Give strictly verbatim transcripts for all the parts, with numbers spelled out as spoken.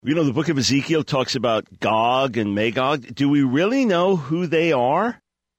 You know, the book of Ezekiel talks about Gog and Magog. Do we really know who they are?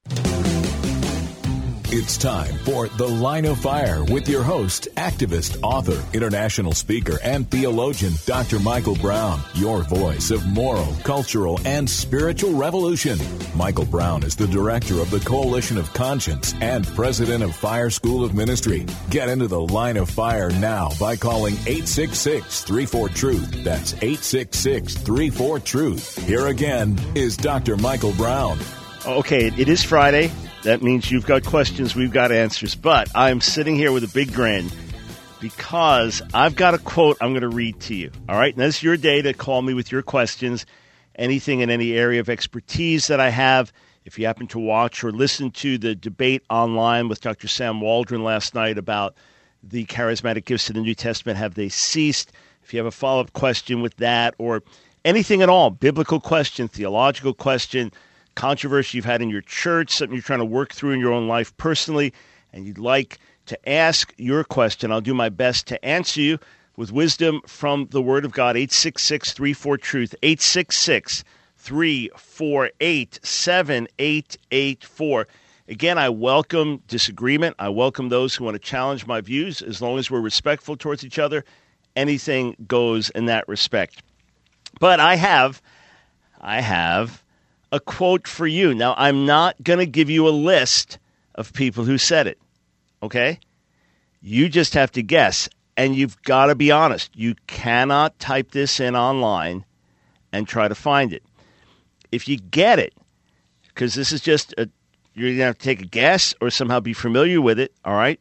It's time for The Line of Fire with your host, activist, author, international speaker, and theologian, Doctor Michael Brown, your voice of moral, cultural, and spiritual revolution. Michael Brown is the director of the Coalition of Conscience and president of Fire School of Ministry. Get into The Line of Fire now by calling eight six six, three four, truth. That's eight six six, three four, truth. Here again is Doctor Michael Brown. Okay, it is Friday. That means you've got questions, we've got answers. But I'm sitting here with a big grin because I've got a quote I'm going to read to you. All right? And this is your day to call me with your questions, anything in any area of expertise that I have. If you happen to watch or listen to the debate online with Doctor Sam Waldron last night about the charismatic gifts of the New Testament, have they ceased? If you have a follow-up question with that or anything at all, biblical question, theological question, controversy you've had in your church, something you're trying to work through in your own life personally, and you'd like to ask your question, I'll do my best to answer you with wisdom from the Word of God. eight six six, three four, truth, eight six six, three four eight, seven eight eight four. Again, I welcome disagreement. I welcome those who want to challenge my views. As long as we're respectful towards each other, anything goes in that respect. But I have, I have... a quote for you. Now, I'm not going to give you a list of people who said it, okay? You just have to guess, and you've got to be honest. You cannot type this in online and try to find it. If you get it, because this is just, a, you're going to have to take a guess or somehow be familiar with it, all right?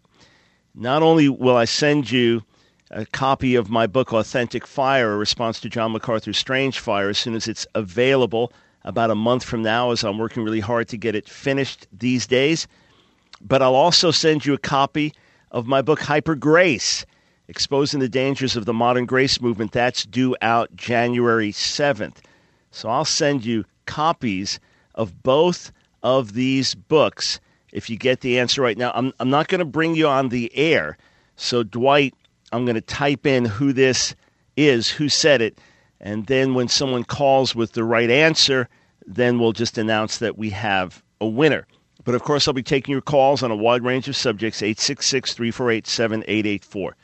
Not only will I send you a copy of my book, Authentic Fire, a response to John MacArthur's Strange Fire, as soon as it's available, about a month from now, as I'm working really hard to get it finished these days. But I'll also send you a copy of my book, Hyper Grace, Exposing the Dangers of the Modern Grace Movement. That's due out January seventh. So I'll send you copies of both of these books if you get the answer right. Now, I'm, I'm not going to bring you on the air. So, Dwight, I'm going to type in who this is, who said it. And then when someone calls with the right answer, then we'll just announce that we have a winner. But, of course, I'll be taking your calls on a wide range of subjects, eight six six, three four eight, seven eight eight four.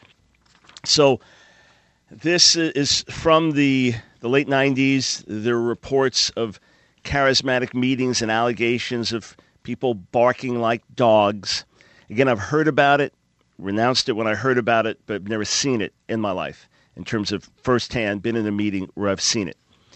So this is from the, the late nineties. There are reports of charismatic meetings and allegations of people barking like dogs. Again, I've heard about it, renounced it when I heard about it, but I've never seen it in my life. In terms of firsthand, been in a meeting where I've seen it.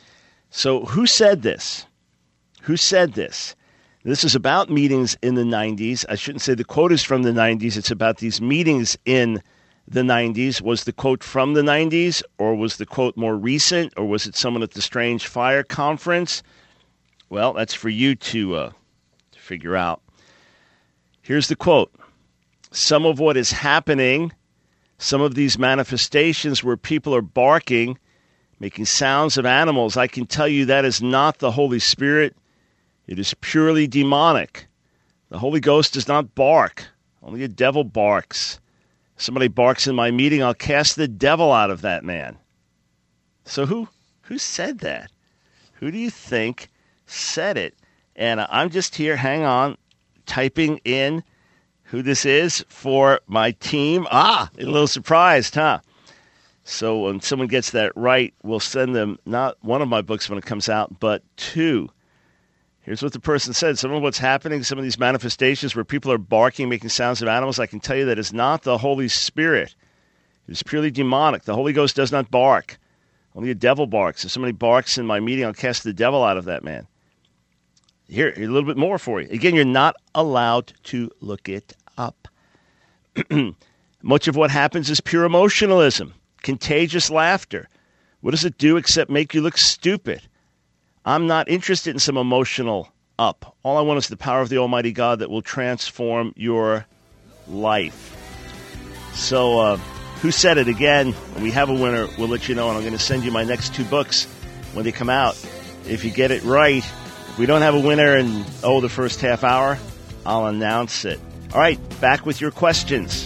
So who said this? Who said this? This is about meetings in the nineties. I shouldn't say the quote is from the nineties. It's about these meetings in the nineties. Was the quote from the nineties, or was the quote more recent, or was it someone at the Strange Fire Conference? Well, that's for you to, uh, to figure out. Here's the quote. Some of what is happening, some of these manifestations where people are barking, making sounds of animals, I can tell you that is not the Holy Spirit. It is purely demonic. The Holy Ghost does not bark. Only a devil barks. If somebody barks in my meeting, I'll cast the devil out of that man. So who who said that? Who do you think said it? And I'm just here, hang on, typing in who this is for my team. Ah, a little surprised, huh? So when someone gets that right, we'll send them not one of my books when it comes out, but two. Here's what the person said. Some of what's happening, some of these manifestations where people are barking, making sounds of animals, I can tell you that is not the Holy Spirit. It is purely demonic. The Holy Ghost does not bark. Only a devil barks. If somebody barks in my meeting, I'll cast the devil out of that man. Here, a little bit more for you. Again, you're not allowed to look it up. Much of what happens is pure emotionalism, contagious laughter. What does it do except make you look stupid? I'm not interested in some emotional up. All I want is the power of the Almighty God that will transform your life. So, uh, who said it again? When we have a winner, we'll let you know, and I'm going to send you my next two books when they come out. If you get it right, if we don't have a winner in, oh, the first half hour, I'll announce it. All right, back with your questions.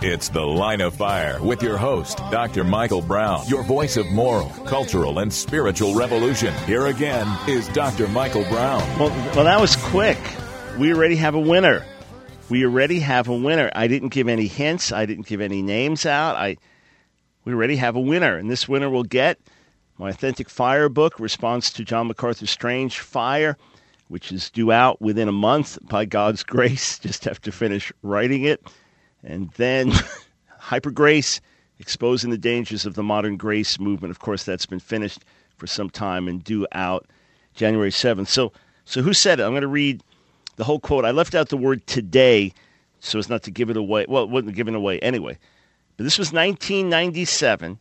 It's The Line of Fire with your host, Doctor Michael Brown, your voice of moral, cultural, and spiritual revolution. Here again is Doctor Michael Brown. Well, well, that was quick. We already have a winner. We already have a winner. I didn't give any hints. I didn't give any names out. I we already have a winner, and this winner will get my Authentic Fire book, Response to John MacArthur's Strange Fire, which is due out within a month by God's grace. Just have to finish writing it. And then Hyper Grace, Exposing the Dangers of the Modern Grace Movement. Of course, that's been finished for some time and due out January seventh. So, so who said it? I'm going to read the whole quote. I left out the word today so as not to give it away. Well, it wasn't given away anyway. But this was nineteen ninety-seven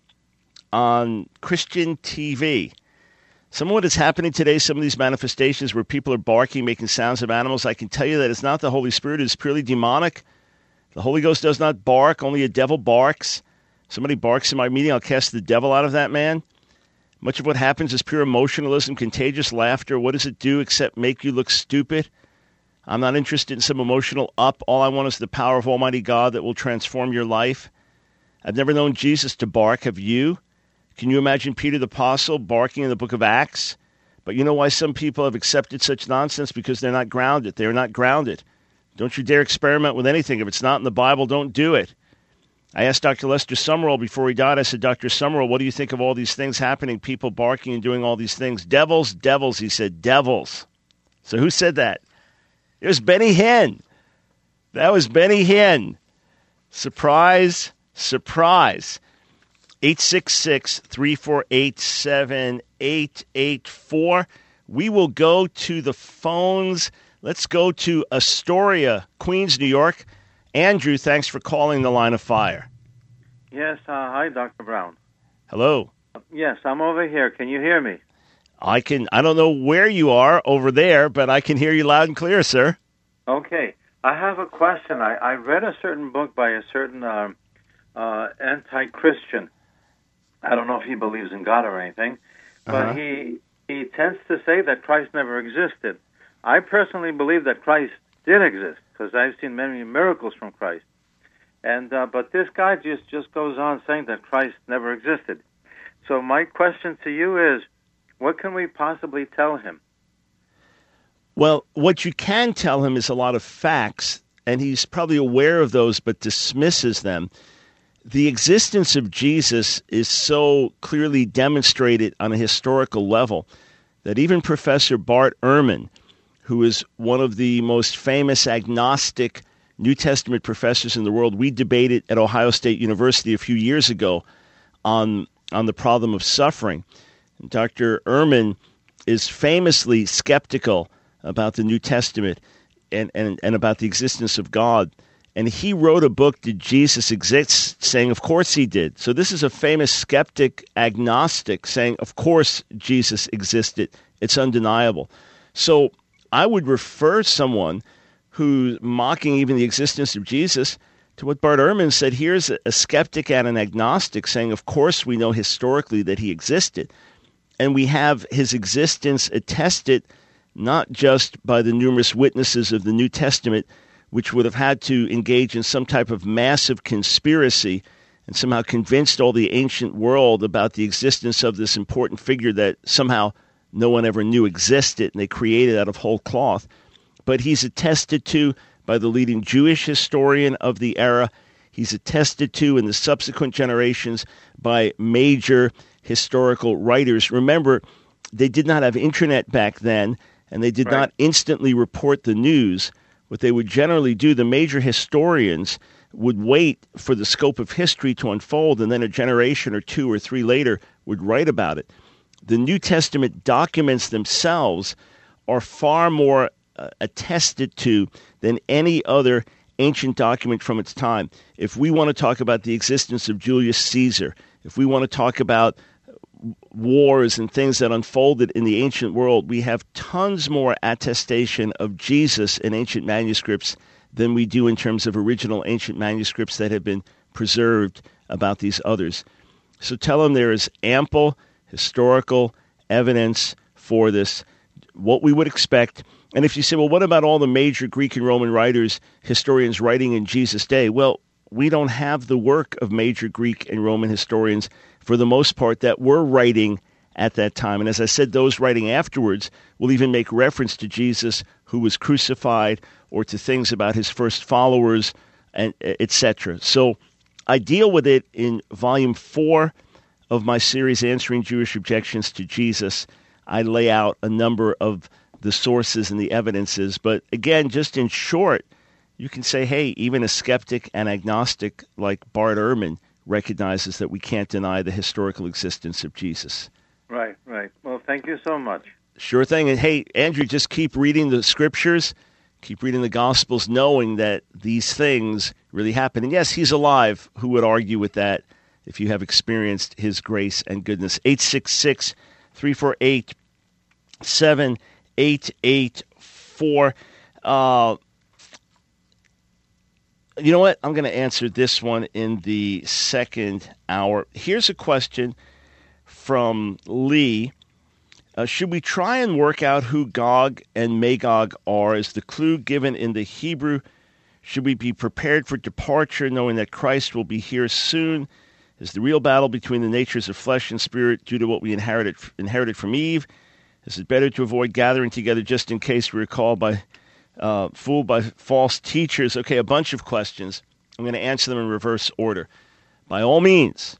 on Christian T V. Some of what is happening today, some of these manifestations where people are barking, making sounds of animals, I can tell you that it's not the Holy Spirit. It's purely demonic. The Holy Ghost does not bark. Only a devil barks. Somebody barks in my meeting, I'll cast the devil out of that man. Much of what happens is pure emotionalism, contagious laughter. What does it do except make you look stupid? I'm not interested in some emotional up. All I want is the power of Almighty God that will transform your life. I've never known Jesus to bark. Have you? Can you imagine Peter the Apostle barking in the book of Acts? But you know why some people have accepted such nonsense? Because they're not grounded. They're not grounded. Don't you dare experiment with anything. If it's not in the Bible, don't do it. I asked Doctor Lester Summerall before he died, I said, Doctor Summerall, what do you think of all these things happening, people barking and doing all these things? Devils, devils, he said, devils. So who said that? It was Benny Hinn. That was Benny Hinn. Surprise, surprise. eight six six, three four eight, seven eight eight four. We will go to the phones. Let's go to Astoria, Queens, New York. Andrew, thanks for calling the Line of Fire. Yes, uh, hi, Doctor Brown. Hello. Yes, I'm over here. Can you hear me? I can. I don't know where you are over there, but I can hear you loud and clear, sir. Okay. I have a question. I, I read a certain book by a certain um, uh, anti-Christian. I don't know if he believes in God or anything, but uh-huh. he he tends to say that Christ never existed. I personally believe that Christ did exist because I've seen many miracles from Christ. And uh, but this guy just, just goes on saying that Christ never existed. So my question to you is, what can we possibly tell him? Well, what you can tell him is a lot of facts, and he's probably aware of those but dismisses them. The existence of Jesus is so clearly demonstrated on a historical level that even Professor Bart Ehrman, who is one of the most famous agnostic New Testament professors in the world, we debated at Ohio State University a few years ago on, on the problem of suffering. And Doctor Ehrman is famously skeptical about the New Testament and, and, and about the existence of God. And he wrote a book, Did Jesus Exist?, saying, of course he did. So this is a famous skeptic agnostic saying, of course Jesus existed. It's undeniable. So I would refer someone who's mocking even the existence of Jesus to what Bart Ehrman said. Here's a skeptic and an agnostic saying, of course we know historically that he existed. And we have his existence attested not just by the numerous witnesses of the New Testament, which would have had to engage in some type of massive conspiracy and somehow convinced all the ancient world about the existence of this important figure that somehow no one ever knew existed, and they created out of whole cloth. But he's attested to by the leading Jewish historian of the era. He's attested to in the subsequent generations by major historical writers. Remember, they did not have internet back then, and they did right. not instantly report the news. What they would generally do, the major historians would wait for the scope of history to unfold, and then a generation or two or three later would write about it. The New Testament documents themselves are far more uh, attested to than any other ancient document from its time. If we want to talk about the existence of Julius Caesar, if we want to talk about wars and things that unfolded in the ancient world, we have tons more attestation of Jesus in ancient manuscripts than we do in terms of original ancient manuscripts that have been preserved about these others. So tell them there is ample historical evidence for this, what we would expect. And if you say, well, what about all the major Greek and Roman writers, historians writing in Jesus' day? Well, we don't have the work of major Greek and Roman historians, for the most part, that were writing at that time. And as I said, those writing afterwards will even make reference to Jesus who was crucified or to things about his first followers, and et cetera. So I deal with it in volume four of my series, Answering Jewish Objections to Jesus. I lay out a number of the sources and the evidences. But again, just in short, you can say, hey, even a skeptic and agnostic like Bart Ehrman recognizes that we can't deny the historical existence of Jesus. Right, right. Well, thank you so much. Sure thing. And hey, Andrew, just keep reading the scriptures, keep reading the Gospels, knowing that these things really happen. And yes, he's alive. Who would argue with that if you have experienced his grace and goodness? eight six six, three four eight, seven eight eight four. Uh, you know what? I'm going to answer this one in the second hour. Here's a question from Lee. Uh, should we try and work out who Gog and Magog are as the clue given in the Hebrew? Should we be prepared for departure, knowing that Christ will be here soon? Is the real battle between the natures of flesh and spirit due to what we inherited inherited from Eve? Is it better to avoid gathering together just in case we are called by, uh, fooled by false teachers? Okay, a bunch of questions. I'm going to answer them in reverse order. By all means,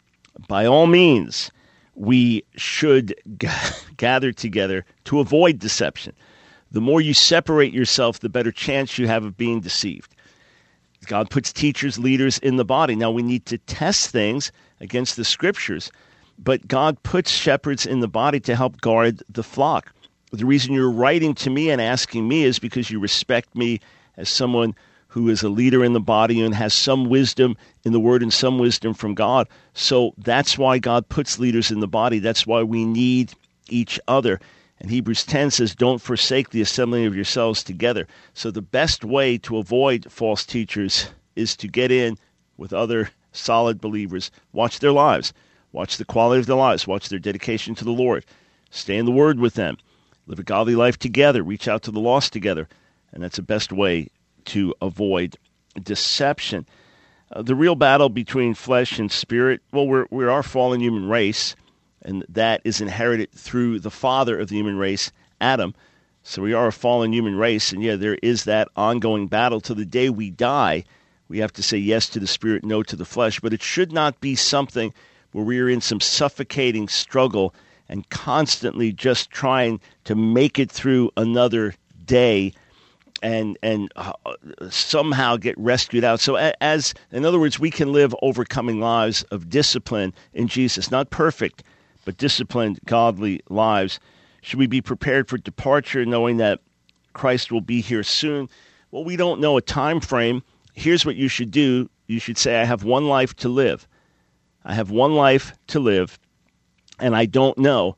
by all means, we should g- gather together to avoid deception. The more you separate yourself, the better chance you have of being deceived. God puts teachers, leaders in the body. Now, we need to test things against the scriptures, but God puts shepherds in the body to help guard the flock. The reason you're writing to me and asking me is because you respect me as someone who is a leader in the body and has some wisdom in the word and some wisdom from God. So that's why God puts leaders in the body. That's why we need each other. And Hebrews ten says, don't forsake the assembling of yourselves together. So the best way to avoid false teachers is to get in with other solid believers. Watch their lives. Watch the quality of their lives. Watch their dedication to the Lord. Stay in the Word with them. Live a godly life together. Reach out to the lost together. And that's the best way to avoid deception. Uh, the real battle between flesh and spirit, well, we're, we're our fallen human race, and that is inherited through the father of the human race, Adam. So we are a fallen human race, and yeah, there is that ongoing battle till the day we die. We have to say yes to the spirit, no to the flesh, but it should not be something where we are in some suffocating struggle and constantly just trying to make it through another day and and uh, somehow get rescued out. So as, in other words, we can live overcoming lives of discipline in Jesus. Not perfect, but disciplined, godly lives. Should we be prepared for departure, knowing that Christ will be here soon? Well, we don't know a time frame. Here's what you should do. You should say, I have one life to live. I have one life to live, and I don't know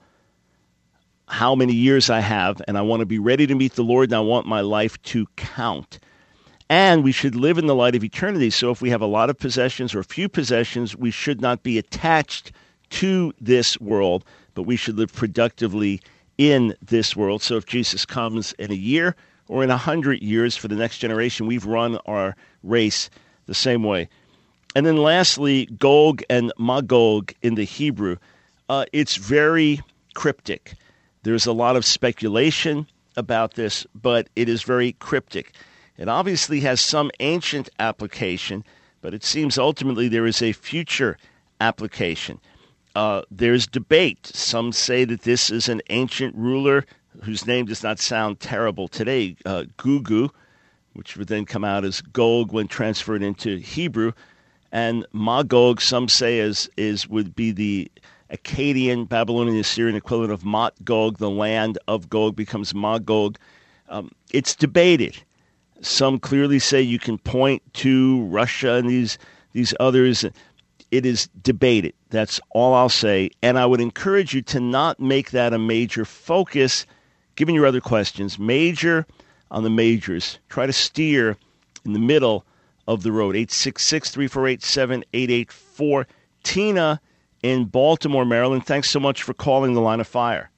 how many years I have, and I want to be ready to meet the Lord, and I want my life to count. And we should live in the light of eternity. So if we have a lot of possessions or few possessions, we should not be attached to this world, but we should live productively in this world. So if Jesus comes in a year or in a hundred years for the next generation, we've run our race the same way. And then lastly, Gog and Magog in the Hebrew. Uh, it's very cryptic. There's a lot of speculation about this, but it is very cryptic. It obviously has some ancient application, but it seems ultimately there is a future application. Uh, there's debate. Some say that this is an ancient ruler whose name does not sound terrible today, uh, Gugu, which would then come out as Gog when transferred into Hebrew, and Magog, some say, is, is would be the Akkadian, Babylonian, Assyrian equivalent of Mot Gog. The land of Gog becomes Magog. Um, it's debated. Some clearly say you can point to Russia and these these others. It is debated. That's all I'll say. And I would encourage you to not make that a major focus, given your other questions. Major on the majors. Try to steer in the middle of the road. eight six six, three four eight, seven eight eight four. Tina in Baltimore, Maryland. Thanks so much for calling the Line of Fire.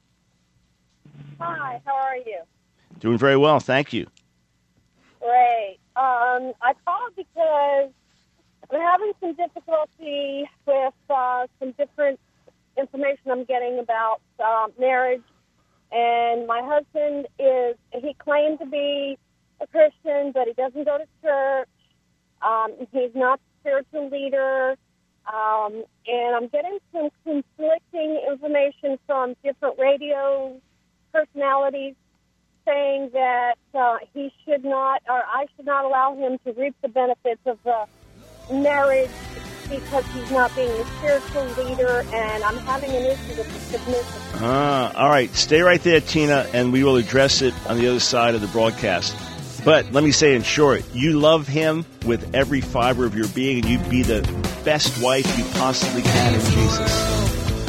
Hi, how are you? Doing very well, thank you. Great. Um, I called because I'm having some difficulty with uh, some different information I'm getting about uh, marriage. And my husband is, he claimed to be a Christian, but he doesn't go to church. Um, he's not a spiritual leader. Um, and I'm getting some conflicting information from different radio personalities saying that uh, he should not, or I should not allow him to reap the benefits of the marriage because he's not being a spiritual leader, and I'm having an issue with the submission. Ah, all right. Stay right there, Tina, and we will address it on the other side of the broadcast. But let me say in short, you love him with every fiber of your being, and you'd be the best wife you possibly can in Jesus.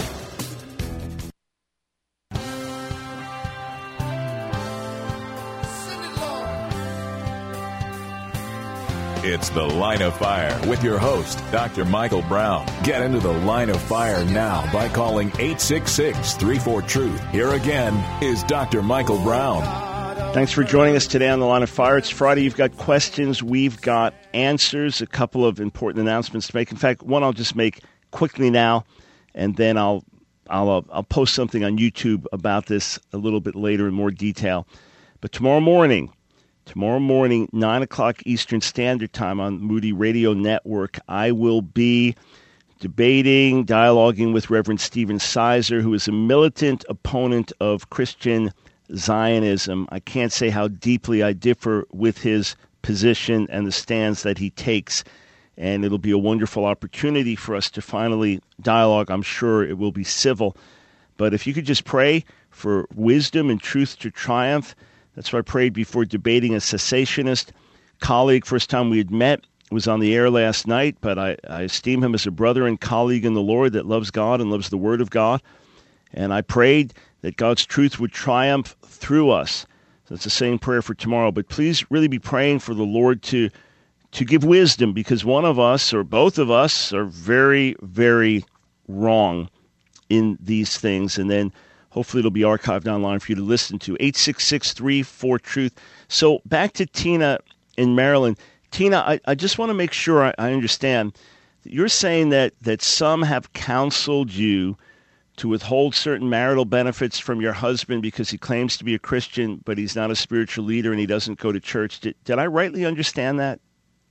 It's The Line of Fire with your host, Doctor Michael Brown. Get into the Line of Fire now by calling eight six six, three four, truth. Here again is Doctor Michael Brown. Thanks for joining us today on The Line of Fire. It's Friday. You've got questions. We've got answers. A couple of important announcements to make. In fact, one I'll just make quickly now, and then I'll I'll uh, I'll post something on YouTube about this a little bit later in more detail. But tomorrow morning, Tomorrow morning, nine o'clock Eastern Standard Time on Moody Radio Network, I will be debating, dialoguing with Reverend Stephen Sizer, who is a militant opponent of Christian Zionism. I can't say how deeply I differ with his position and the stands that he takes, and it'll be a wonderful opportunity for us to finally dialogue. I'm sure it will be civil. But if you could just pray for wisdom and truth to triumph. That's what I prayed before debating a cessationist colleague. First time we had met was on the air last night, but I, I esteem him as a brother and colleague in the Lord that loves God and loves the Word of God. And I prayed that God's truth would triumph through us. So it's the same prayer for tomorrow. But please really be praying for the Lord to, to give wisdom, because one of us or both of us are very, very wrong in these things. And then hopefully it'll be archived online for you to listen to. eight six six, three four, truth. So back to Tina in Maryland. Tina, I, I just want to make sure I, I understand. You're saying that, that some have counseled you to withhold certain marital benefits from your husband because he claims to be a Christian, but he's not a spiritual leader and he doesn't go to church. Did, did I rightly understand that?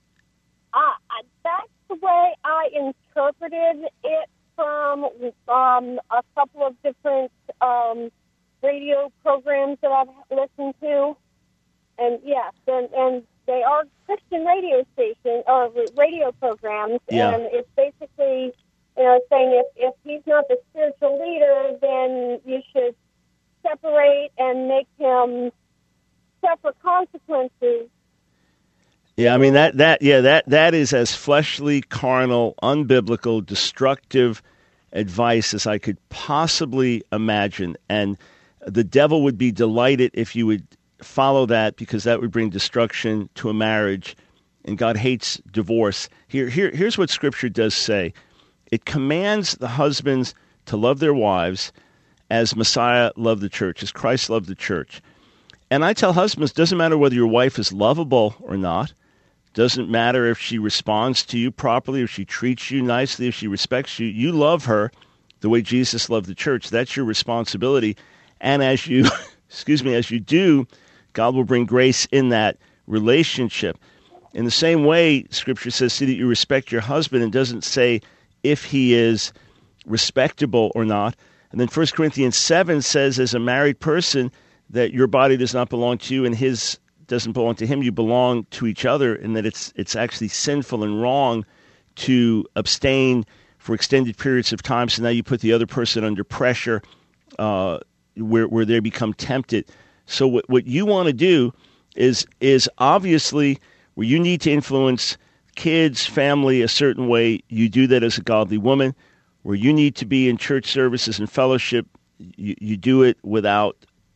Uh, that's the way I interpreted it from um, a couple of different um, radio programs that I've listened to. And yes, and, and they are Christian radio stations or radio programs. Yeah. And it's basically, you know, saying if, if he's not the spiritual leader, then you should separate and make him suffer consequences. Yeah, I mean, that, that yeah, that, that is as fleshly, carnal, unbiblical, destructive advice as I could possibly imagine. And the devil would be delighted if you would follow that, because that would bring destruction to a marriage, and God hates divorce. Here, here, here's what Scripture does say. It commands the husbands to love their wives as Messiah loved the church, as Christ loved the church. And I tell husbands, doesn't matter whether your wife is lovable or not, doesn't matter if she responds to you properly, if she treats you nicely, if she respects you. You love her the way Jesus loved the church. That's your responsibility. And as you, excuse me, as you do, God will bring grace in that relationship. In the same way, Scripture says, see that you respect your husband, and doesn't say if he is respectable or not. And then First Corinthians seven says, as a married person, that your body does not belong to you and his doesn't belong to him. You belong to each other, and that it's it's actually sinful and wrong to abstain for extended periods of time. So now you put the other person under pressure uh, where where they become tempted. So what what you want to do is is obviously where you need to influence kids, family a certain way, you do that as a godly woman. Where you need to be in church services and fellowship, you, you do it without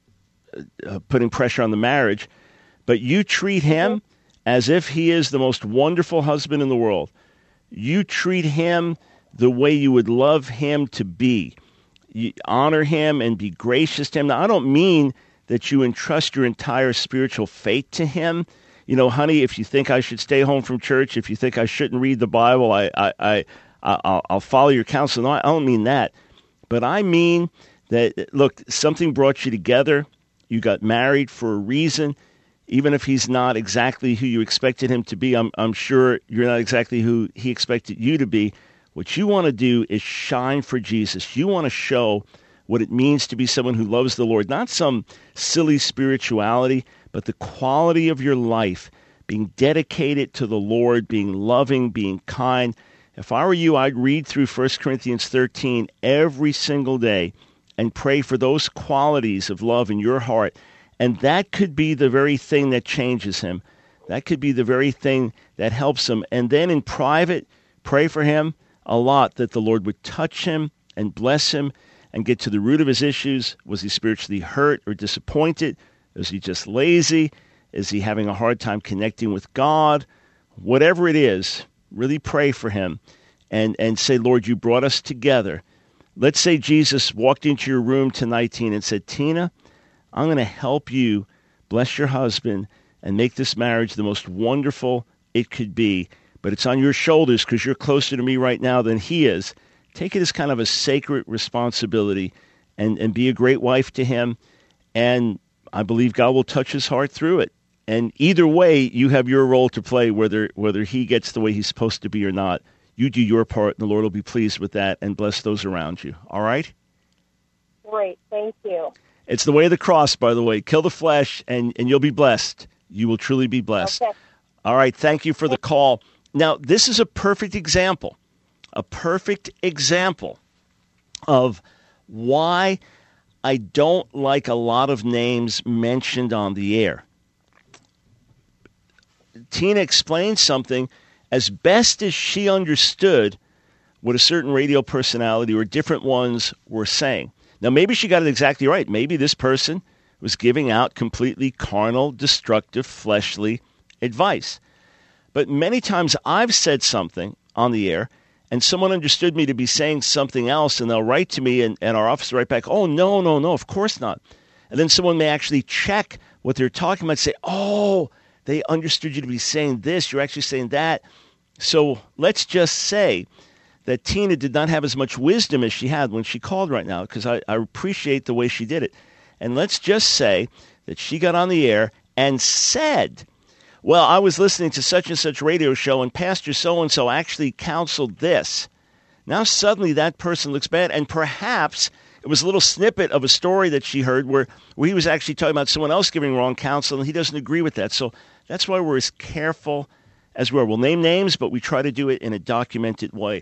uh, putting pressure on the marriage. But you treat him as if he is the most wonderful husband in the world. You treat him the way you would love him to be. You honor him and be gracious to him. Now, I don't mean that you entrust your entire spiritual fate to him. you know, honey, if you think I should stay home from church, if you think I shouldn't read the Bible, I, I, I, I'll, I'll follow your counsel. No, I don't mean that. But I mean that, look, something brought you together. You got married for a reason. Even if he's not exactly who you expected him to be, I'm, I'm sure you're not exactly who he expected you to be. What you want to do is shine for Jesus. You want to show what it means to be someone who loves the Lord, not some silly spirituality, but the quality of your life, being dedicated to the Lord, being loving, being kind. If I were you, I'd read through First Corinthians thirteen every single day and pray for those qualities of love in your heart. And that could be the very thing that changes him. That could be the very thing that helps him. And then in private, pray for him a lot that the Lord would touch him and bless him and get to the root of his issues. Was he spiritually hurt or disappointed? Is he just lazy? Is he having a hard time connecting with God? Whatever it is, really pray for him and, and say, Lord, you brought us together. Let's say Jesus walked into your room tonight, Tina, and said, Tina, I'm going to help you bless your husband and make this marriage the most wonderful it could be. But it's on your shoulders because you're closer to me right now than he is. Take it as kind of a sacred responsibility and, and be a great wife to him. And I believe God will touch his heart through it. And either way, you have your role to play, whether whether he gets the way he's supposed to be or not. You do your part, and the Lord will be pleased with that and bless those around you. All right? Great. Thank you. It's the way of the cross, by the way. Kill the flesh, and, and you'll be blessed. You will truly be blessed. Okay. All right. Thank you for the call. Now, this is a perfect example, a perfect example of why I don't like a lot of names mentioned on the air. Tina explained something as best as she understood what a certain radio personality or different ones were saying. Now, maybe she got it exactly right. Maybe this person was giving out completely carnal, destructive, fleshly advice. But many times I've said something on the air, and someone understood me to be saying something else, and they'll write to me, and, and our office will write back, oh, no, no, no, of course not. And then someone may actually check what they're talking about and say, oh, they understood you to be saying this. You're actually saying that. So let's just say that Tina did not have as much wisdom as she had when she called right now, because I, I appreciate the way she did it. And let's just say that she got on the air and said, well, I was listening to such and such radio show, and Pastor so-and-so actually counseled this. Now suddenly that person looks bad, and perhaps it was a little snippet of a story that she heard where, where he was actually talking about someone else giving wrong counsel, and he doesn't agree with that. So that's why we're as careful as we are. We'll name names, but we try to do it in a documented way.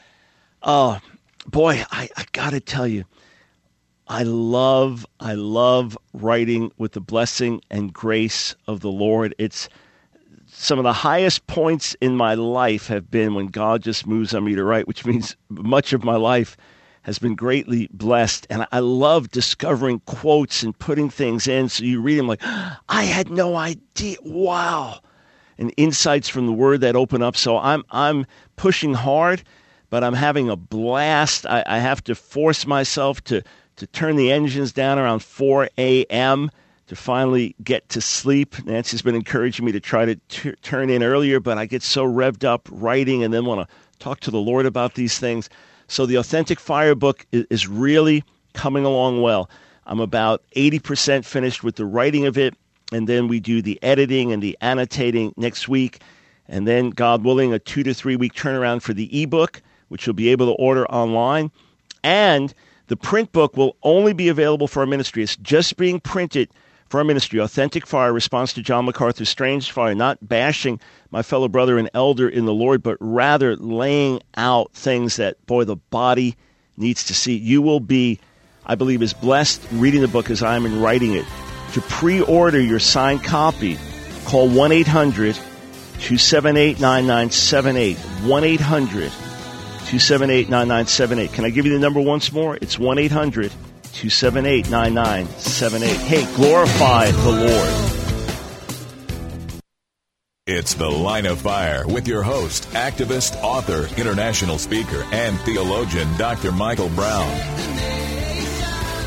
Oh, boy, I, I got to tell you, I love, I love writing with the blessing and grace of the Lord. It's some of the highest points in my life have been when God just moves on me to write, which means much of my life has been greatly blessed. And I love discovering quotes and putting things in. So you read them like, I had no idea. Wow. And insights from the Word that open up. So I'm I'm pushing hard, but I'm having a blast. I, I have to force myself to, to turn the engines down around four a.m. to finally get to sleep. Nancy's been encouraging me to try to t- turn in earlier, but I get so revved up writing and then want to talk to the Lord about these things. So the Authentic Fire book is, is really coming along well. I'm about eighty percent finished with the writing of it, and then we do the editing and the annotating next week. And then, God willing, a two to three week turnaround for the ebook, which you'll be able to order online. And the print book will only be available for our ministry. It's just being printed for our ministry. Authentic Fire, response to John MacArthur's Strange Fire, not bashing my fellow brother and elder in the Lord, but rather laying out things that, boy, the body needs to see. You will be, I believe, as blessed reading the book as I am in writing it. To pre-order your signed copy, call one eight hundred two seven eight nine nine seven eight. one eight hundred two seven eight nine nine seven eight. Can I give you the number once more? It's one eight hundred two seven eight nine nine seven eight. Hey, glorify the Lord. It's The Line of Fire with your host, activist, author, international speaker, and theologian, Doctor Michael Brown.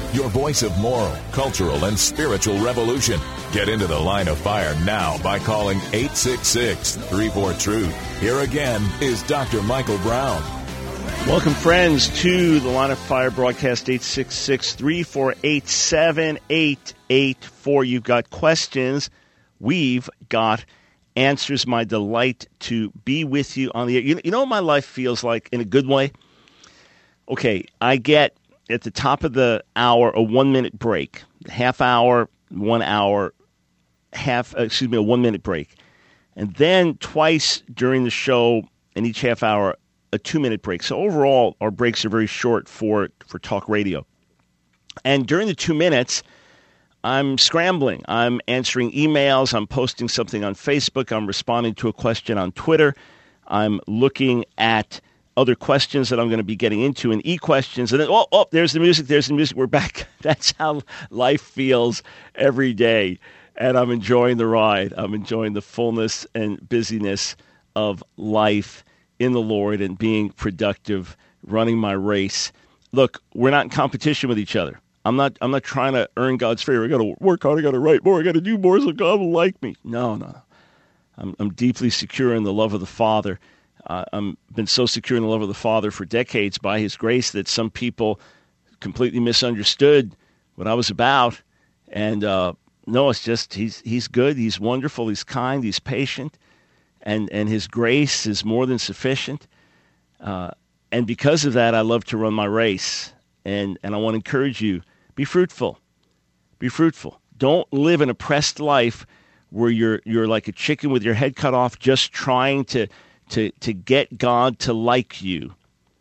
your voice of moral, cultural, and spiritual revolution. Get into the Line of Fire now by calling eight six six, three four, truth. Here again is Doctor Michael Brown. Welcome, friends, to the Line of Fire broadcast, eight six six, three four eight, seven eight eight four. You've got questions. We've got answers. My delight to be with you on the air. You, you know what my life feels like in a good way? Okay, I get at the top of the hour a one-minute break, half hour, one hour, half, excuse me, a one-minute break. And then twice during the show, in each half hour, a two-minute break. So overall, our breaks are very short for, for talk radio. And during the two minutes, I'm scrambling. I'm answering emails. I'm posting something on Facebook. I'm responding to a question on Twitter. I'm looking at other questions that I'm going to be getting into and e-questions. And then, oh, oh, there's the music. There's the music. We're back. That's how life feels every day. And I'm enjoying the ride. I'm enjoying the fullness and busyness of life in the Lord and being productive, running my race. Look, we're not in competition with each other. I'm not I'm not trying to earn God's favor. I got to work hard. I got to write more. I got to do more so God will like me. No, no, no. I'm, I'm deeply secure in the love of the Father. Uh, I've been so secure in the love of the Father for decades by His grace that some people completely misunderstood what I was about. And uh, no, it's just He's He's good. He's wonderful. He's kind. He's patient. And, and His grace is more than sufficient. Uh, and because of that, I love to run my race. And, and I want to encourage you, be fruitful. Be fruitful. Don't live an oppressed life where you're you're like a chicken with your head cut off just trying to, to, to get God to like you.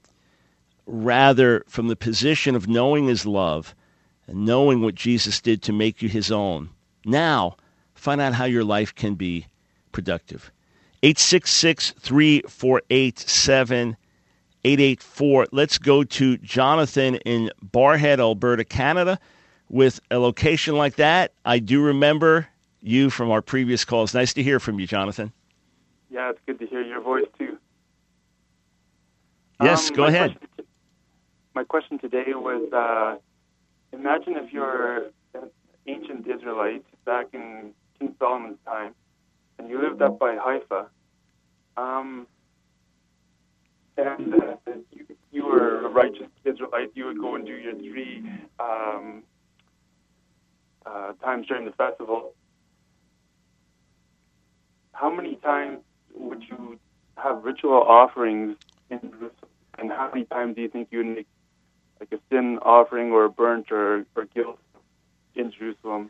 Rather, from the position of knowing His love and knowing what Jesus did to make you His own, now find out how your life can be productive. eight six six, three four eight, seven eight eight four. Let's go to Jonathan in Barhead, Alberta, Canada. With a location like that, I do remember you from our previous calls. Nice to hear from you, Jonathan. Yeah, it's good to hear your voice, too. Yes, um, go my ahead. Question, my question today was, uh, imagine if you're an ancient Israelite back in King Solomon's time, and you lived up by Haifa. Um... And uh, you, you were a righteous Israelite. You would go and do your three um, uh, times during the festival. How many times would you have ritual offerings in Jerusalem? And how many times do you think you would make like a sin offering or a burnt or, or guilt in Jerusalem?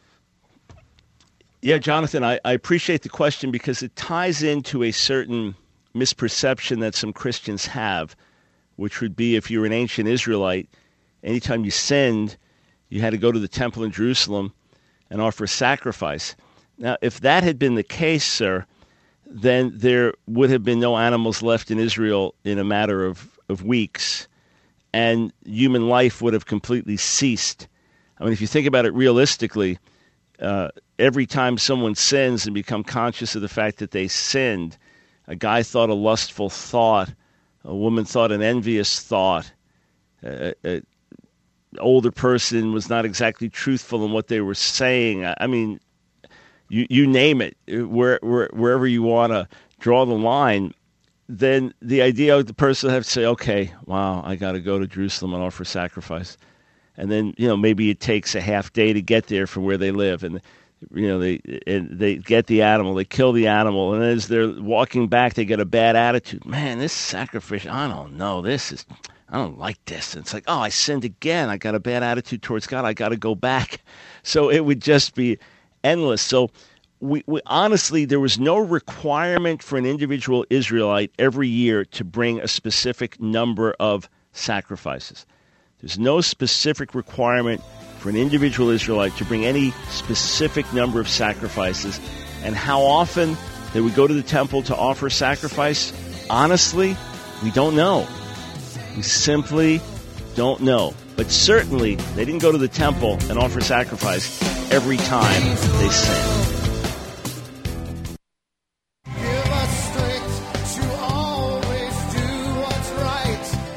Yeah, Jonathan, I, I appreciate the question because it ties into a certain misperception that some Christians have, which would be if you were an ancient Israelite, anytime you sinned, you had to go to the temple in Jerusalem and offer a sacrifice. Now, if that had been the case, sir, then there would have been no animals left in Israel in a matter of, of weeks, and human life would have completely ceased. I mean, if you think about it realistically, uh, every time someone sins and become conscious of the fact that they sinned, a guy thought a lustful thought, a woman thought an envious thought, an older person was not exactly truthful in what they were saying. I mean, you you name it, where, where, wherever you want to draw the line, then the idea of the person have to say, okay, wow, I got to go to Jerusalem and offer sacrifice. And then, you know, maybe it takes a half day to get there from where they live. And you know, they and they get the animal, they kill the animal, and as they're walking back, they get a bad attitude. Man, this sacrifice, I don't know, this is, I don't like this. And it's like, oh, I sinned again. I got a bad attitude towards God. I got to go back. So it would just be endless. So we, we honestly, there was no requirement for an individual Israelite every year to bring a specific number of sacrifices. There's no specific requirement for an individual Israelite to bring any specific number of sacrifices. And how often they would go to the temple to offer sacrifice, honestly, we don't know. We simply don't know. But certainly, they didn't go to the temple and offer sacrifice every time they sinned.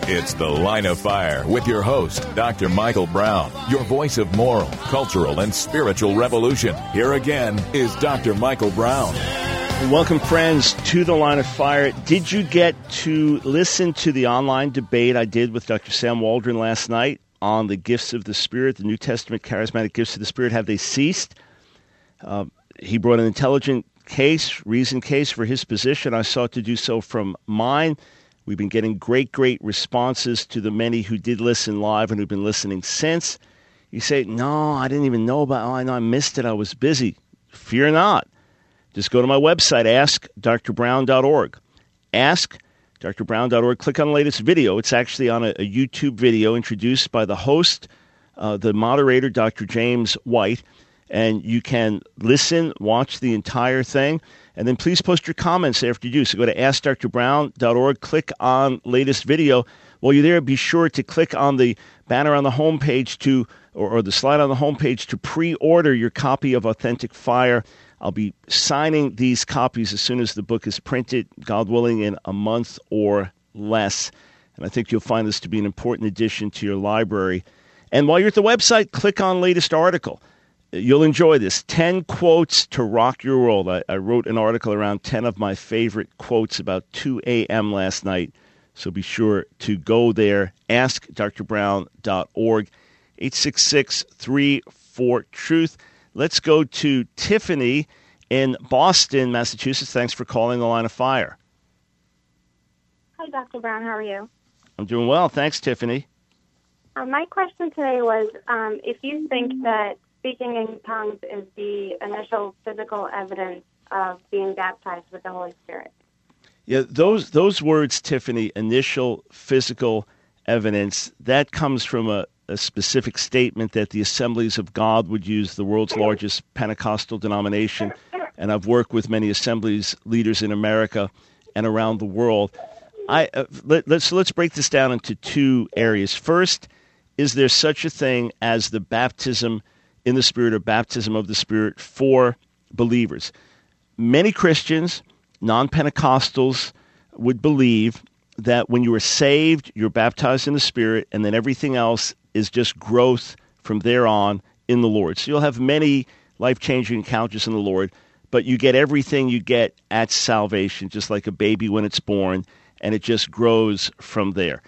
It's The Line of Fire with your host, Doctor Michael Brown, your voice of moral, cultural, and spiritual revolution. Here again is Doctor Michael Brown. Welcome, friends, to The Line of Fire. Did you get to listen to the online debate I did with Doctor Sam Waldron last night on the gifts of the Spirit, the New Testament charismatic gifts of the Spirit? Have they ceased? Uh, he brought an intelligent case, reasoned case for his position. I sought to do so from mine. We've been getting great, great responses to the many who did listen live and who've been listening since. You say, no, I didn't even know about it. Oh, I know I missed it. I was busy. Fear not. Just go to my website, ask dr brown dot org. ask dr brown dot org. Click on the latest video. It's actually on a, a YouTube video introduced by the host, uh, the moderator, Doctor James White. And you can listen, watch the entire thing, and then please post your comments after you do. So go to ask dr brown dot org, click on latest video. While you're there, be sure to click on the banner on the homepage to, or, or the slide on the homepage to pre-order your copy of Authentic Fire. I'll be signing these copies as soon as the book is printed, God willing, in a month or less. And I think you'll find this to be an important addition to your library. And while you're at the website, click on latest article. You'll enjoy this. ten quotes to rock your world. I, I wrote an article around ten of my favorite quotes about two a.m. last night. So be sure to go there. ask dr brown dot org. eight six six, three four, truth. Let's go to Tiffany in Boston, Massachusetts. Thanks for calling The Line of Fire. Hi, Doctor Brown. How are you? I'm doing well. Thanks, Tiffany. Uh, my question today was um, if you think that speaking in tongues is the initial physical evidence of being baptized with the Holy Spirit. Yeah, those those words, Tiffany, initial physical evidence, that comes from a, a specific statement that the Assemblies of God would use, the world's largest Pentecostal denomination. And I've worked with many assemblies leaders in America and around the world. I uh, let, let's let's break this down into two areas. First, is there such a thing as the baptism in the Spirit, or baptism of the Spirit for believers? Many Christians, non-Pentecostals, would believe that when you are saved, you're baptized in the Spirit, and then everything else is just growth from there on in the Lord. So you'll have many life-changing encounters in the Lord, but you get everything you get at salvation, just like a baby when it's born, and it just grows from there.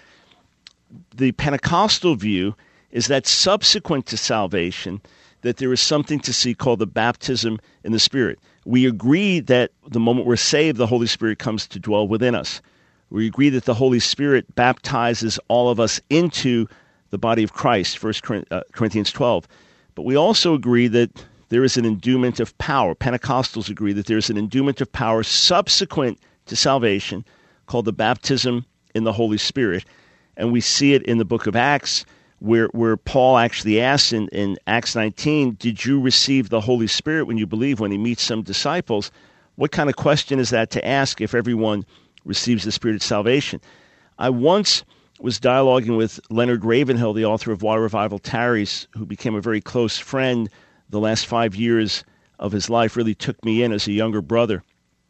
The Pentecostal view is that subsequent to salvation, that there is something to see called the baptism in the Spirit. We agree that the moment we're saved, the Holy Spirit comes to dwell within us. We agree that the Holy Spirit baptizes all of us into the body of Christ, First Corinthians twelve. But we also agree that there is an endowment of power. Pentecostals agree that there is an endowment of power subsequent to salvation called the baptism in the Holy Spirit. And we see it in the book of Acts, where where Paul actually asks in, in Acts nineteen, did you receive the Holy Spirit when you believe, when he meets some disciples? What kind of question is that to ask if everyone receives the Spirit of salvation? I once was dialoguing with Leonard Ravenhill, the author of Why Revival Tarries, who became a very close friend the last five years of his life, really took me in as a younger brother.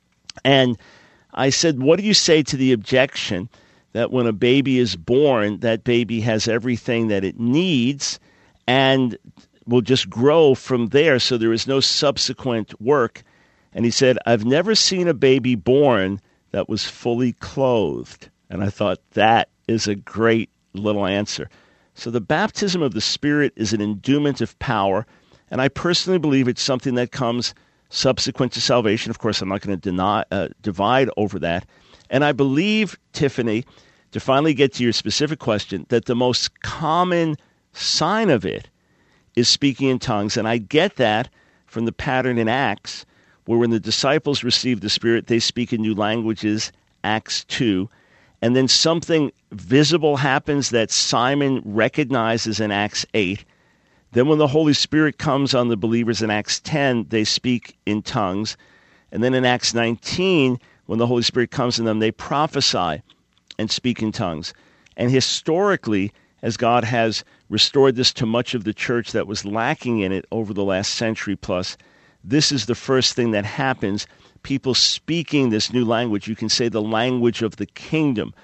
And I said, what do you say to the objection that when a baby is born, that baby has everything that it needs and will just grow from there, so there is no subsequent work? And he said, I've never seen a baby born that was fully clothed. And I thought, that is a great little answer. So the baptism of the Spirit is an endowment of power, and I personally believe it's something that comes subsequent to salvation. Of course, I'm not going to deny, uh, divide over that. And I believe, Tiffany, to finally get to your specific question, that the most common sign of it is speaking in tongues. And I get that from the pattern in Acts, where when the disciples receive the Spirit, they speak in new languages, Acts two. And then something visible happens that Simon recognizes in Acts eight. Then when the Holy Spirit comes on the believers in Acts ten, they speak in tongues. And then in Acts nineteen, when the Holy Spirit comes in them, they prophesy and speak in tongues. And historically, as God has restored this to much of the church that was lacking in it over the last century plus, this is the first thing that happens. People speaking this new language, you can say the language of the kingdom.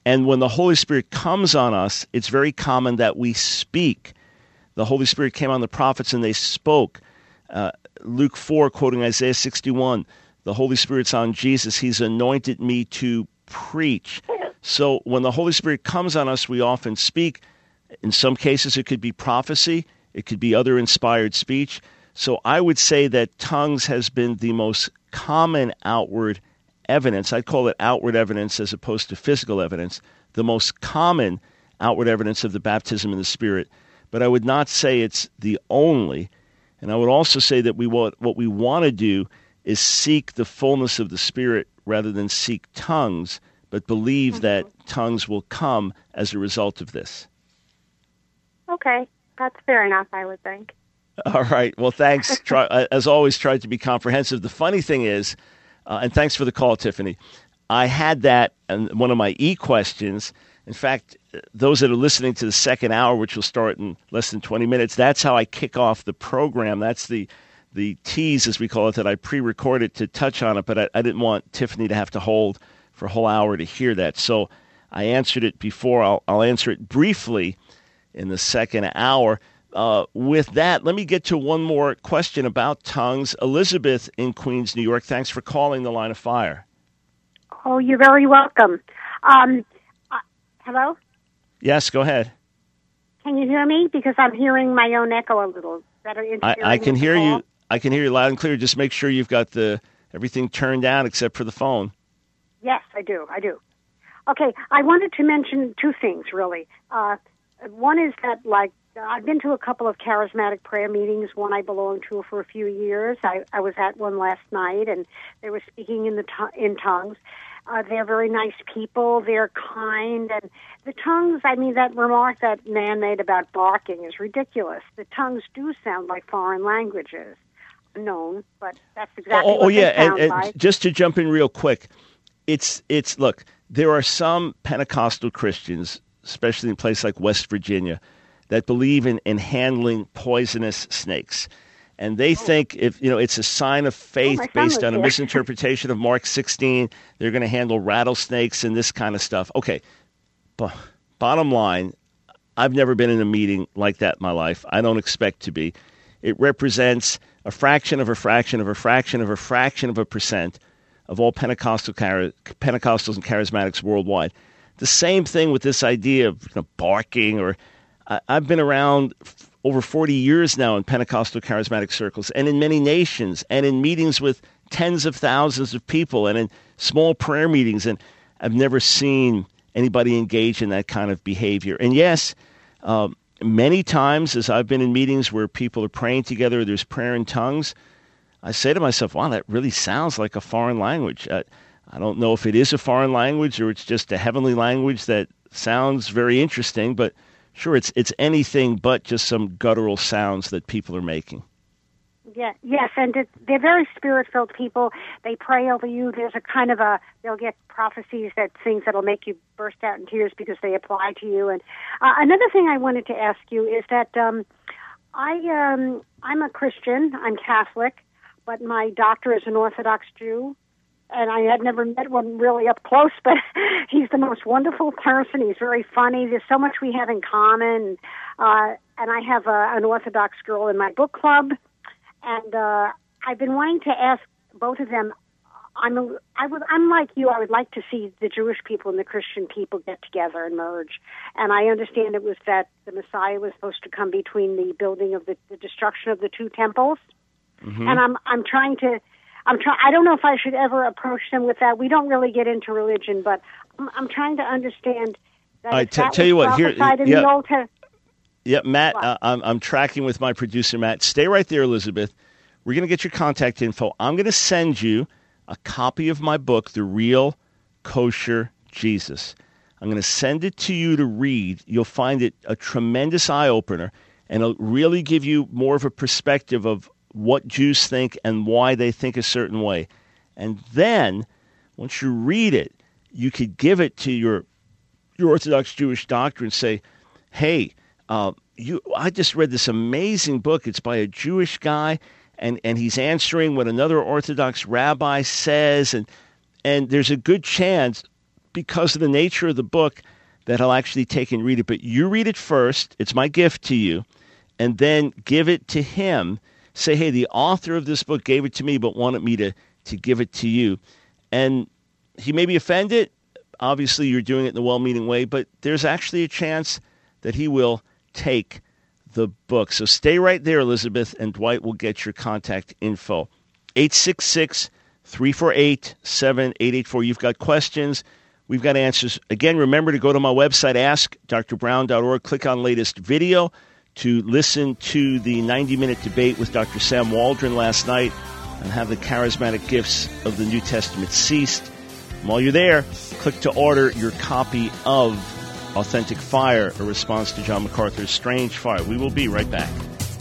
And when the Holy Spirit comes on us, it's very common that we speak. The Holy Spirit came on the prophets and they spoke. Uh, Luke four, quoting Isaiah sixty-one, the Holy Spirit's on Jesus. He's anointed me to preach. So when the Holy Spirit comes on us, we often speak. In some cases, it could be prophecy. It could be other inspired speech. So I would say that tongues has been the most common outward evidence. I'd call it outward evidence as opposed to physical evidence, the most common outward evidence of the baptism in the Spirit. But I would not say it's the only. And I would also say that we want, what we want to do is seek the fullness of the Spirit rather than seek tongues, but believe mm-hmm. that tongues will come as a result of this. Okay, that's fair enough, I would think. All right. Well, thanks. Try, as always, tried to be comprehensive. The funny thing is, uh, and thanks for the call, Tiffany, I had that in one of my e-questions. In fact, those that are listening to the second hour, which will start in less than twenty minutes, that's how I kick off the program. That's the the tease, as we call it, that I pre-recorded to touch on it, but I, I didn't want Tiffany to have to hold for a whole hour to hear that. So I answered it before. I'll, I'll answer it briefly in the second hour. Uh, with that, let me get to one more question about tongues. Elizabeth in Queens, New York, thanks for calling the Line of Fire. Oh, you're very welcome. Um, uh, hello? Yes, go ahead. Can you hear me? Because I'm hearing my own echo a little. Better I, I can hear you. I can hear you loud and clear. Just make sure you've got the everything turned down except for the phone. Yes, I do. I do. Okay, I wanted to mention two things, really. Uh, one is that, like, I've been to a couple of charismatic prayer meetings, one I belonged to for a few years. I, I was at one last night, and they were speaking in the to- in tongues. Uh, they're very nice people. They're kind. And the tongues, I mean, that remark that man made about barking is ridiculous. The tongues do sound like foreign languages. Known, but that's exactly oh, what oh, yeah, they sound and, and like. Just to jump in real quick, it's, it's look, there are some Pentecostal Christians, especially in places like West Virginia, that believe in, in handling poisonous snakes. And they oh. think if you know it's a sign of faith oh, based on here. a misinterpretation of Mark sixteen, they're going to handle rattlesnakes and this kind of stuff. Okay, but bottom line, I've never been in a meeting like that in my life. I don't expect to be. It represents a fraction of a fraction of a fraction of a fraction of a percent of all Pentecostal chari- Pentecostals and charismatics worldwide. The same thing with this idea of you know, barking or I, I've been around f- over forty years now in Pentecostal charismatic circles and in many nations and in meetings with tens of thousands of people and in small prayer meetings, and I've never seen anybody engage in that kind of behavior. And yes, um, many times as I've been in meetings where people are praying together, there's prayer in tongues, I say to myself, wow, that really sounds like a foreign language. I, I don't know if it is a foreign language or it's just a heavenly language that sounds very interesting, but sure, it's it's anything but just some guttural sounds that people are making. Yeah, yes, and it, they're very spirit-filled people. They pray over you. There's a kind of a, they'll get prophecies, that things that'll make you burst out in tears because they apply to you. And uh, another thing I wanted to ask you is that um, I, um, I'm a Christian, I'm Catholic, but my doctor is an Orthodox Jew. And I had never met one really up close, but he's the most wonderful person. He's very funny. There's so much we have in common. Uh, and I have a, an Orthodox girl in my book club. And uh, I've been wanting to ask both of them. I'm a, I would, I'm like you. I would like to see the Jewish people and the Christian people get together and merge. And I understand it was that the Messiah was supposed to come between the building of the, the destruction of the two temples. Mm-hmm. And I'm I'm trying to. I'm try- I don't know if I should ever approach them with that. We don't really get into religion, but I'm, I'm trying to understand that. I t- that tell you what, here, in yeah, the Old Te- yeah, Matt, uh, I'm I'm tracking with my producer, Matt. Stay right there, Elizabeth. We're going to get your contact info. I'm going to send you a copy of my book, The Real Kosher Jesus. I'm going to send it to you to read. You'll find it a tremendous eye-opener, and it'll really give you more of a perspective of what Jews think and why they think a certain way. And then, once you read it, you could give it to your your Orthodox Jewish doctor and say, hey, uh, you, I just read this amazing book. It's by a Jewish guy, and, and he's answering what another Orthodox rabbi says, and and there's a good chance because of the nature of the book that I'll actually take and read it. But you read it first. It's my gift to you. And then give it to him. Say, hey, the author of this book gave it to me but wanted me to, to give it to you. And he may be offended. Obviously, you're doing it in a well-meaning way, but there's actually a chance that he will take the book. So stay right there, Elizabeth, and Dwight will get your contact info. eight six six, three four eight, seven eight eight four. You've got questions. We've got answers. Again, remember to go to my website, ask dr brown dot org. Click on latest video to listen to the ninety-minute debate with Doctor Sam Waldron last night and have the charismatic gifts of the New Testament ceased. And while you're there, click to order your copy of Authentic Fire, a response to John MacArthur's Strange Fire. We will be right back.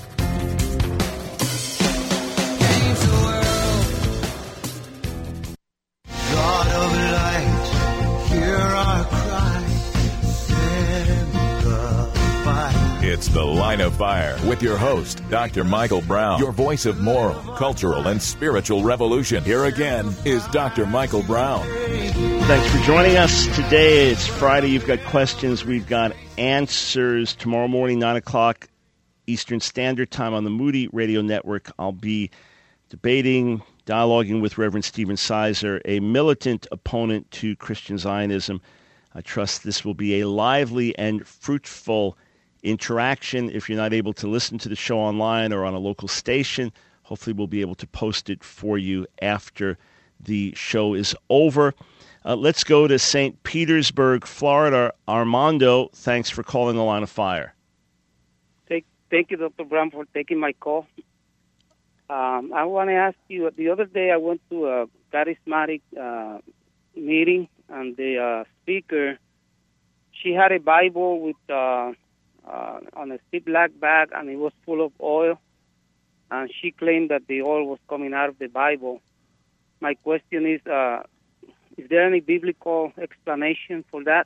God of light, hear our cry, send the fire. It's The Line of Fire with your host, Doctor Michael Brown, your voice of moral, cultural, and spiritual revolution. Here again is Doctor Michael Brown. Thanks for joining us today. It's Friday. You've got questions. We've got answers. Tomorrow morning, nine o'clock Eastern Standard Time on the Moody Radio Network. I'll be debating, dialoguing with Reverend Stephen Sizer, a militant opponent to Christian Zionism. I trust this will be a lively and fruitful interaction. If you're not able to listen to the show online or on a local station, hopefully we'll be able to post it for you after the show is over. Uh, let's go to Saint Petersburg, Florida. Armando, thanks for calling The Line of Fire. Thank, thank you, Doctor Brown, for taking my call. Um, I want to ask you, the other day I went to a charismatic uh, meeting, and the uh, speaker, she had a Bible with uh, uh, on a Ziploc bag, and it was full of oil, and she claimed that the oil was coming out of the Bible. My question is, uh, is there any biblical explanation for that?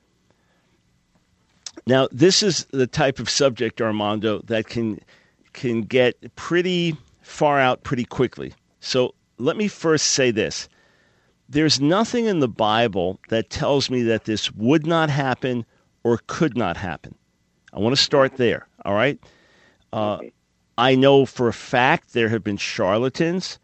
Now, this is the type of subject, Armando, that can can get pretty far out pretty quickly. So let me first say this. There's nothing in the Bible that tells me that this would not happen or could not happen. I want to start there, all right? Uh, okay. I know for a fact there have been charlatans.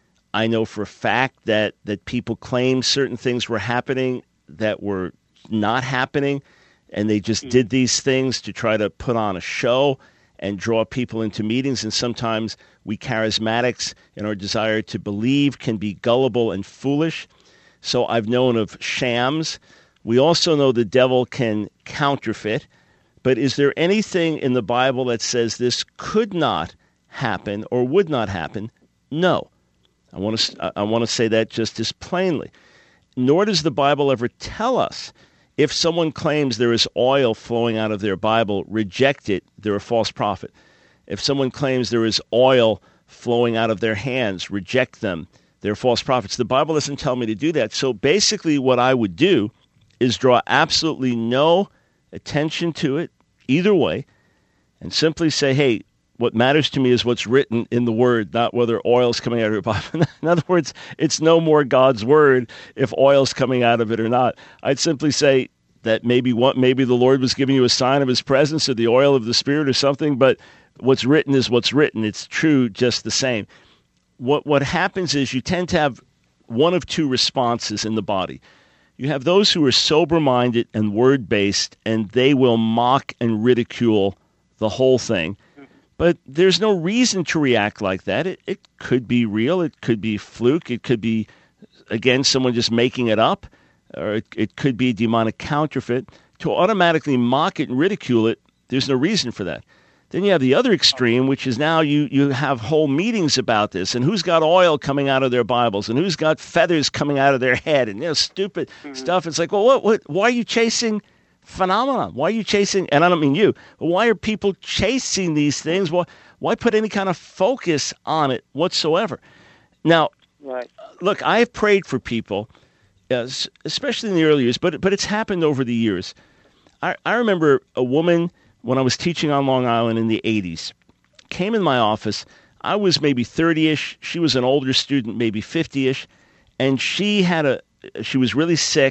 I know for a fact that, that people claim certain things were happening that were not happening, and they just mm-hmm. did these things to try to put on a show and draw people into meetings. And sometimes we charismatics, in our desire to believe, can be gullible and foolish. So I've known of shams. We also know the devil can counterfeit. But is there anything in the Bible that says this could not happen or would not happen? No. I want to I want to say that just as plainly. Nor does the Bible ever tell us if someone claims there is oil flowing out of their Bible, reject it, they're a false prophet. If someone claims there is oil flowing out of their hands, reject them, they're false prophets. The Bible doesn't tell me to do that. So basically what I would do is draw absolutely no attention to it either way and simply say, hey, what matters to me is what's written in the Word, not whether oil's coming out of your Bible. In other words, it's no more God's Word if oil's coming out of it or not. I'd simply say that maybe what maybe the Lord was giving you a sign of His presence or the oil of the Spirit or something, but what's written is what's written. It's true just the same. What what happens is you tend to have one of two responses in the body. You have those who are sober-minded and word-based, and they will mock and ridicule the whole thing. But there's no reason to react like that. It, it could be real. It could be fluke. It could be, again, someone just making it up. Or it, it could be a demonic counterfeit. To automatically mock it and ridicule it, there's no reason for that. Then you have the other extreme, which is now you, you have whole meetings about this, and who's got oil coming out of their Bibles, and who's got feathers coming out of their head, and you know, stupid mm-hmm. stuff. It's like, well, what, what? Why are you chasing phenomenon? Why are you chasing, and I don't mean you, but why are people chasing these things? Why, why put any kind of focus on it whatsoever? Now, right. Look, I have prayed for people, uh, especially in the early years, but but it's happened over the years. I, I remember a woman, when I was teaching on Long Island in the eighties, came in my office. I was maybe thirty-ish. She was an older student, maybe fifty-ish, and she had a, she was really sick.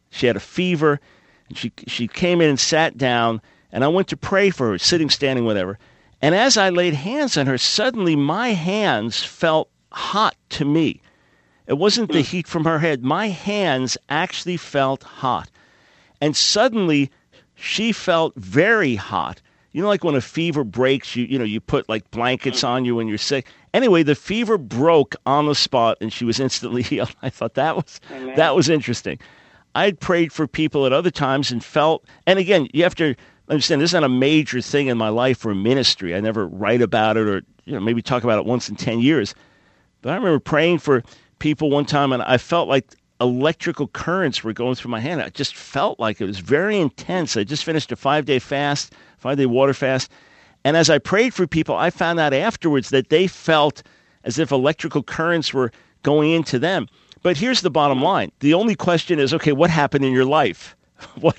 She had a fever, and she she came in and sat down, and I went to pray for her, sitting, standing, whatever. And as I laid hands on her, suddenly my hands felt hot to me. It wasn't the heat from her head. My hands actually felt hot. And suddenly, she felt very hot. You know, like when a fever breaks, you you know, you put like blankets on you when you're sick. Anyway, the fever broke on the spot, and she was instantly healed. I thought that was Amen. that was interesting. I'd prayed for people at other times and felt, and again, you have to understand, this is not a major thing in my life or ministry. I never write about it or, you know, maybe talk about it once in ten years. But I remember praying for people one time, and I felt like electrical currents were going through my hand. I just felt like it was very intense. I just finished a five-day fast, five-day water fast. And as I prayed for people, I found out afterwards that they felt as if electrical currents were going into them. But here's the bottom line. The only question is, okay, what happened in your life? What,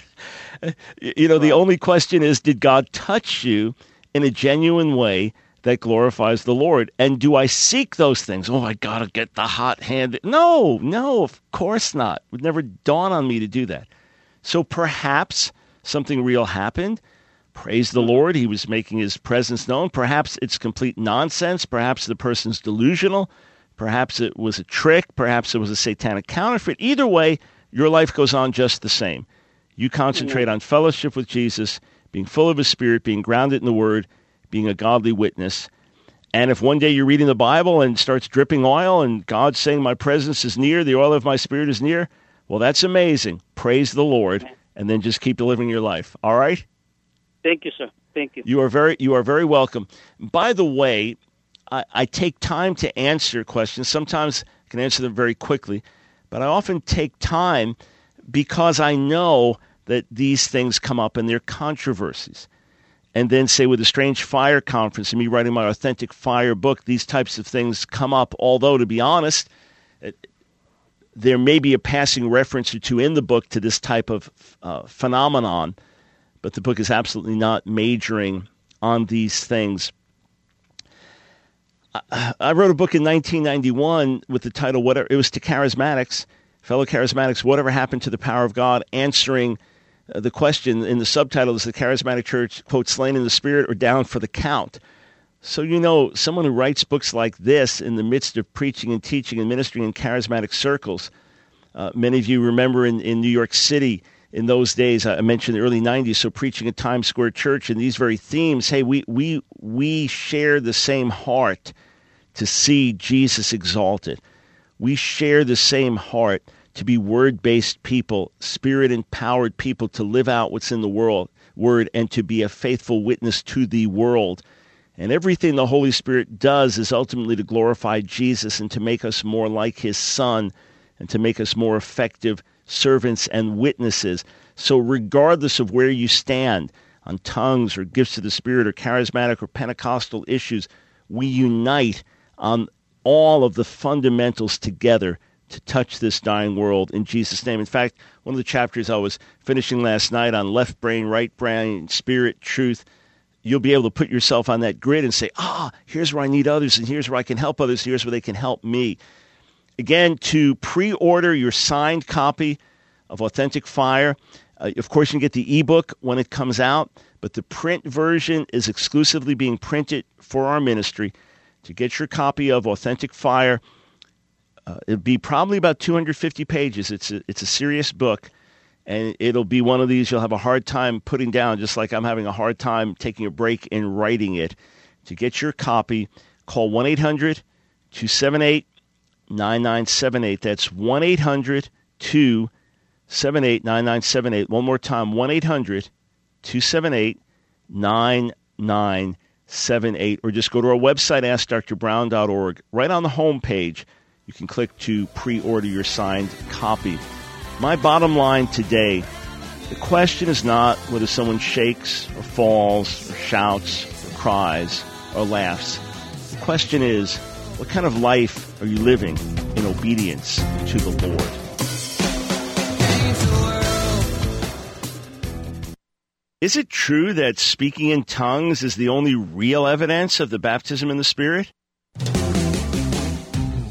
you know, the only question is, did God touch you in a genuine way that glorifies the Lord? And do I seek those things? Oh, I got to get the hot hand. No, no, of course not. It would never dawn on me to do that. So perhaps something real happened. Praise the Lord. He was making his presence known. Perhaps it's complete nonsense. Perhaps the person's delusional. Perhaps it was a trick. Perhaps it was a satanic counterfeit. Either way, your life goes on just the same. You concentrate on fellowship with Jesus, being full of his Spirit, being grounded in the Word, being a godly witness. And if one day you're reading the Bible and it starts dripping oil and God's saying, my presence is near, the oil of my Spirit is near, well, that's amazing. Praise the Lord. And then just keep delivering your life. All right? Thank you, sir. Thank you. You are very, you are very welcome. By the way, I, I take time to answer questions. Sometimes I can answer them very quickly, but I often take time because I know that these things come up and they're controversies. And then, say, with the Strange Fire Conference and me writing my Authentic Fire book, these types of things come up, although, to be honest, it, there may be a passing reference or two in the book to this type of uh, phenomenon, but the book is absolutely not majoring on these things. I, I wrote a book in nineteen ninety-one with the title, whatever, it was to charismatics, fellow charismatics, Whatever Happened to the Power of God, answering uh, the question in the subtitle is the charismatic church, quote, slain in the spirit or down for the count. So, you know, someone who writes books like this in the midst of preaching and teaching and ministering in charismatic circles, uh, many of you remember in, in New York City in those days, I mentioned the early nineties, so preaching at Times Square Church and these very themes, hey, we we we share the same heart to see Jesus exalted. We share the same heart to be word-based people, spirit-empowered people to live out what's in the world, word, and to be a faithful witness to the world. And everything the Holy Spirit does is ultimately to glorify Jesus and to make us more like his Son and to make us more effective servants and witnesses. So regardless of where you stand on tongues or gifts of the Spirit or charismatic or Pentecostal issues, we unite on all of the fundamentals together to touch this dying world in Jesus' name. In fact, one of the chapters I was finishing last night on left brain, right brain, spirit, truth, you'll be able to put yourself on that grid and say, ah, here's where I need others, and here's where I can help others, here's where they can help me. Again, to pre-order your signed copy of Authentic Fire, uh, of course, you can get the ebook when it comes out, but the print version is exclusively being printed for our ministry. To get your copy of Authentic Fire, uh, it'll be probably about two hundred fifty pages. It's a, it's a serious book, and it'll be one of these you'll have a hard time putting down, just like I'm having a hard time taking a break in writing it. To get your copy, call one eight hundred two seven eight nine nine seven eight. That's one eight hundred two seven eight nine nine seven eight. One more time, one eight hundred two seven eight nine nine seven eight. Or just go to our website, ask dr brown dot org. Right on the home page, you can click to pre-order your signed copy. My bottom line today, the question is not whether someone shakes or falls or shouts or cries or laughs. The question is, what kind of life are you living in obedience to the Lord? Is it true that speaking in tongues is the only real evidence of the baptism in the Spirit?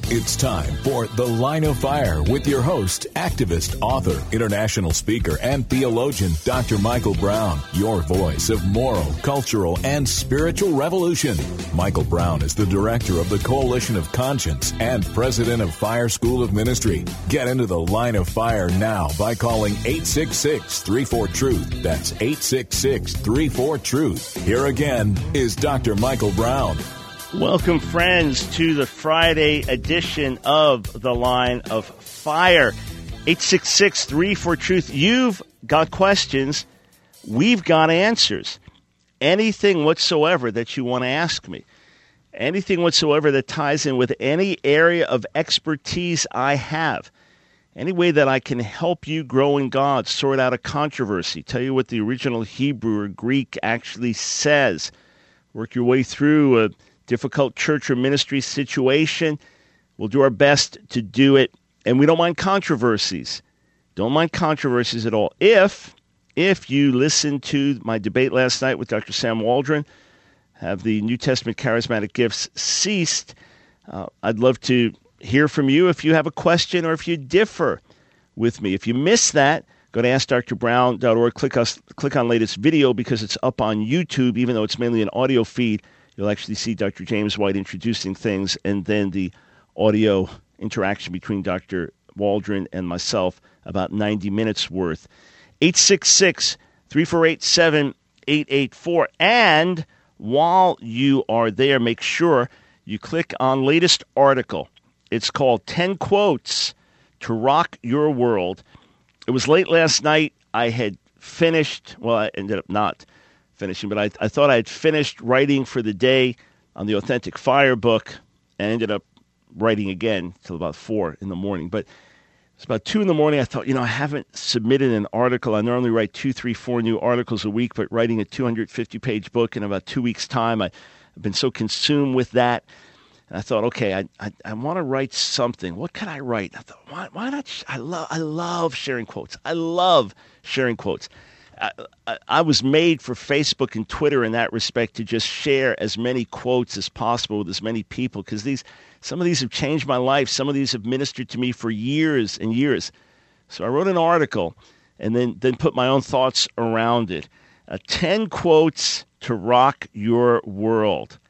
It's time for The Line of Fire with your host, activist, author, international speaker, and theologian, Doctor Michael Brown, your voice of moral, cultural, and spiritual revolution. Michael Brown is the director of the Coalition of Conscience and president of Fire School of Ministry. Get into The Line of Fire now by calling eight six six, three four, truth. That's eight six six, three four, truth. Here again is Doctor Michael Brown. Welcome, friends, to the Friday edition of The Line of Fire. eight six six, three four, truth. You've got questions. We've got answers. Anything whatsoever that you want to ask me. Anything whatsoever that ties in with any area of expertise I have. Any way that I can help you grow in God, sort out a controversy, tell you what the original Hebrew or Greek actually says. Work your way through a difficult church or ministry situation. We'll do our best to do it, and we don't mind controversies. Don't mind controversies at all. If, if you listened to my debate last night with Doctor Sam Waldron, have the New Testament charismatic gifts ceased, uh, I'd love to hear from you if you have a question or if you differ with me. If you missed that, go to ask dr brown dot org, click, us, click on latest video because it's up on YouTube, even though it's mainly an audio feed. You'll actually see Doctor James White introducing things and then the audio interaction between Doctor Waldron and myself, about ninety minutes worth. eight six six, three four eight, seven eight eight four. And while you are there, make sure you click on latest article. It's called ten Quotes to Rock Your World. It was late last night. I had finished, well, I ended up not finishing, but I, I thought I had finished writing for the day on the Authentic Fire book and ended up writing again till about four in the morning. But it's about two in the morning. I thought, you know, I haven't submitted an article. I normally write two, three, four new articles a week, but writing a two hundred fifty page book in about two weeks' time, I, I've been so consumed with that. And I thought, okay, I I, I want to write something. What can I write? I thought, why, why not? Sh- I love I love sharing quotes. I love sharing quotes. I, I, I was made for Facebook and Twitter in that respect to just share as many quotes as possible with as many people, because these some of these have changed my life. Some of these have ministered to me for years and years. So I wrote an article and then then put my own thoughts around it. Uh, ten quotes to rock your world.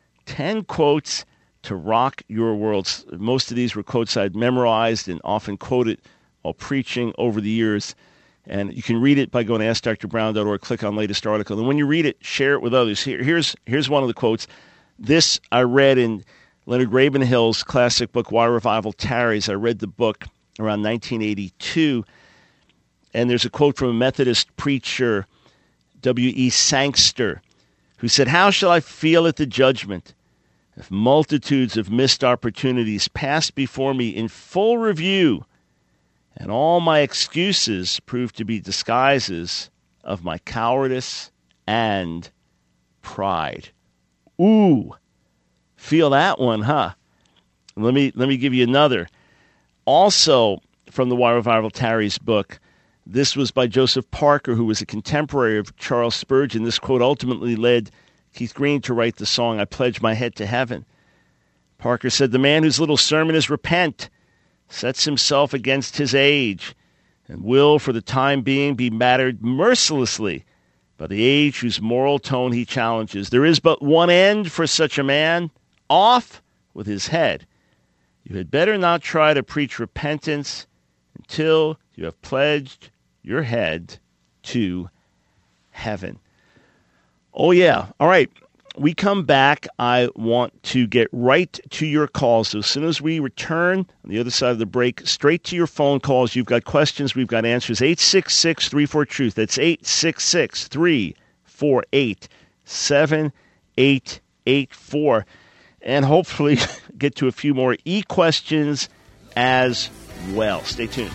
Ten quotes to rock your world. Most of these were quotes I'd memorized and often quoted while preaching over the years. And you can read it by going to ask dr brown dot org, click on latest article. And when you read it, share it with others. Here, here's, here's one of the quotes. This I read in Leonard Ravenhill's classic book, Why Revival Tarries. I read the book around nineteen eighty-two. And there's a quote from a Methodist preacher, W E Sangster, who said, "How shall I feel at the judgment if multitudes of missed opportunities pass before me in full review, and all my excuses prove to be disguises of my cowardice and pride." Ooh, feel that one, huh? Let me let me give you another. Also from the Why Revival Tarries book, this was by Joseph Parker, who was a contemporary of Charles Spurgeon. This quote ultimately led Keith Green to write the song, I Pledge My Head to Heaven. Parker said, "The man whose little sermon is repent sets himself against his age, and will for the time being be battered mercilessly by the age whose moral tone he challenges. There is but one end for such a man, off with his head. You had better not try to preach repentance until you have pledged your head to heaven." Oh, yeah. All right. We come back. I want to get right to your calls. So as soon as we return on the other side of the break, straight to your phone calls. You've got questions. We've got answers. eight six six, three four, truth. That's eight six six, three four eight, seven eight eight four. And hopefully get to a few more e-questions as well. Stay tuned.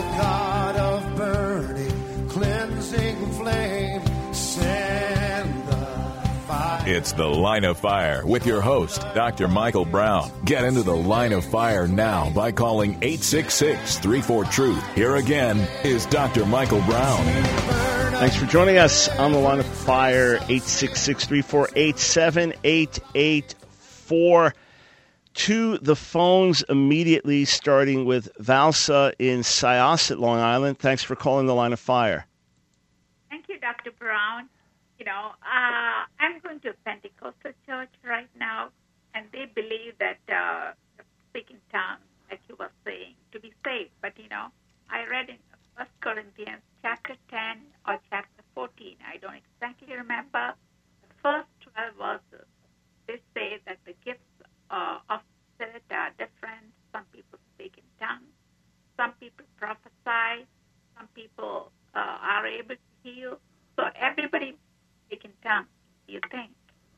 God of burning, cleansing flame, send the It's The Line of Fire with your host, Doctor Michael Brown. Get into The Line of Fire now by calling eight six six, three four, truth. Here again is Doctor Michael Brown. Thanks for joining us on The Line of Fire, eight six six, three four eight, seven eight eight four. To the phones immediately, starting with Valsa in Syosset, Long Island. Thanks for calling The Line of Fire. Thank you, Doctor Brown. You know, uh, I'm going to a Pentecostal church right now, and they believe that uh, speaking tongues, like you were saying, to be saved. But, you know, I read in First Corinthians chapter ten or chapter fourteen, I don't exactly remember, the first twelve verses, they say that the gifts uh, of Spirit are different. Some people speak in tongues, some people prophesy, some people uh, are able to heal. So everybody speaks in tongues, do you think?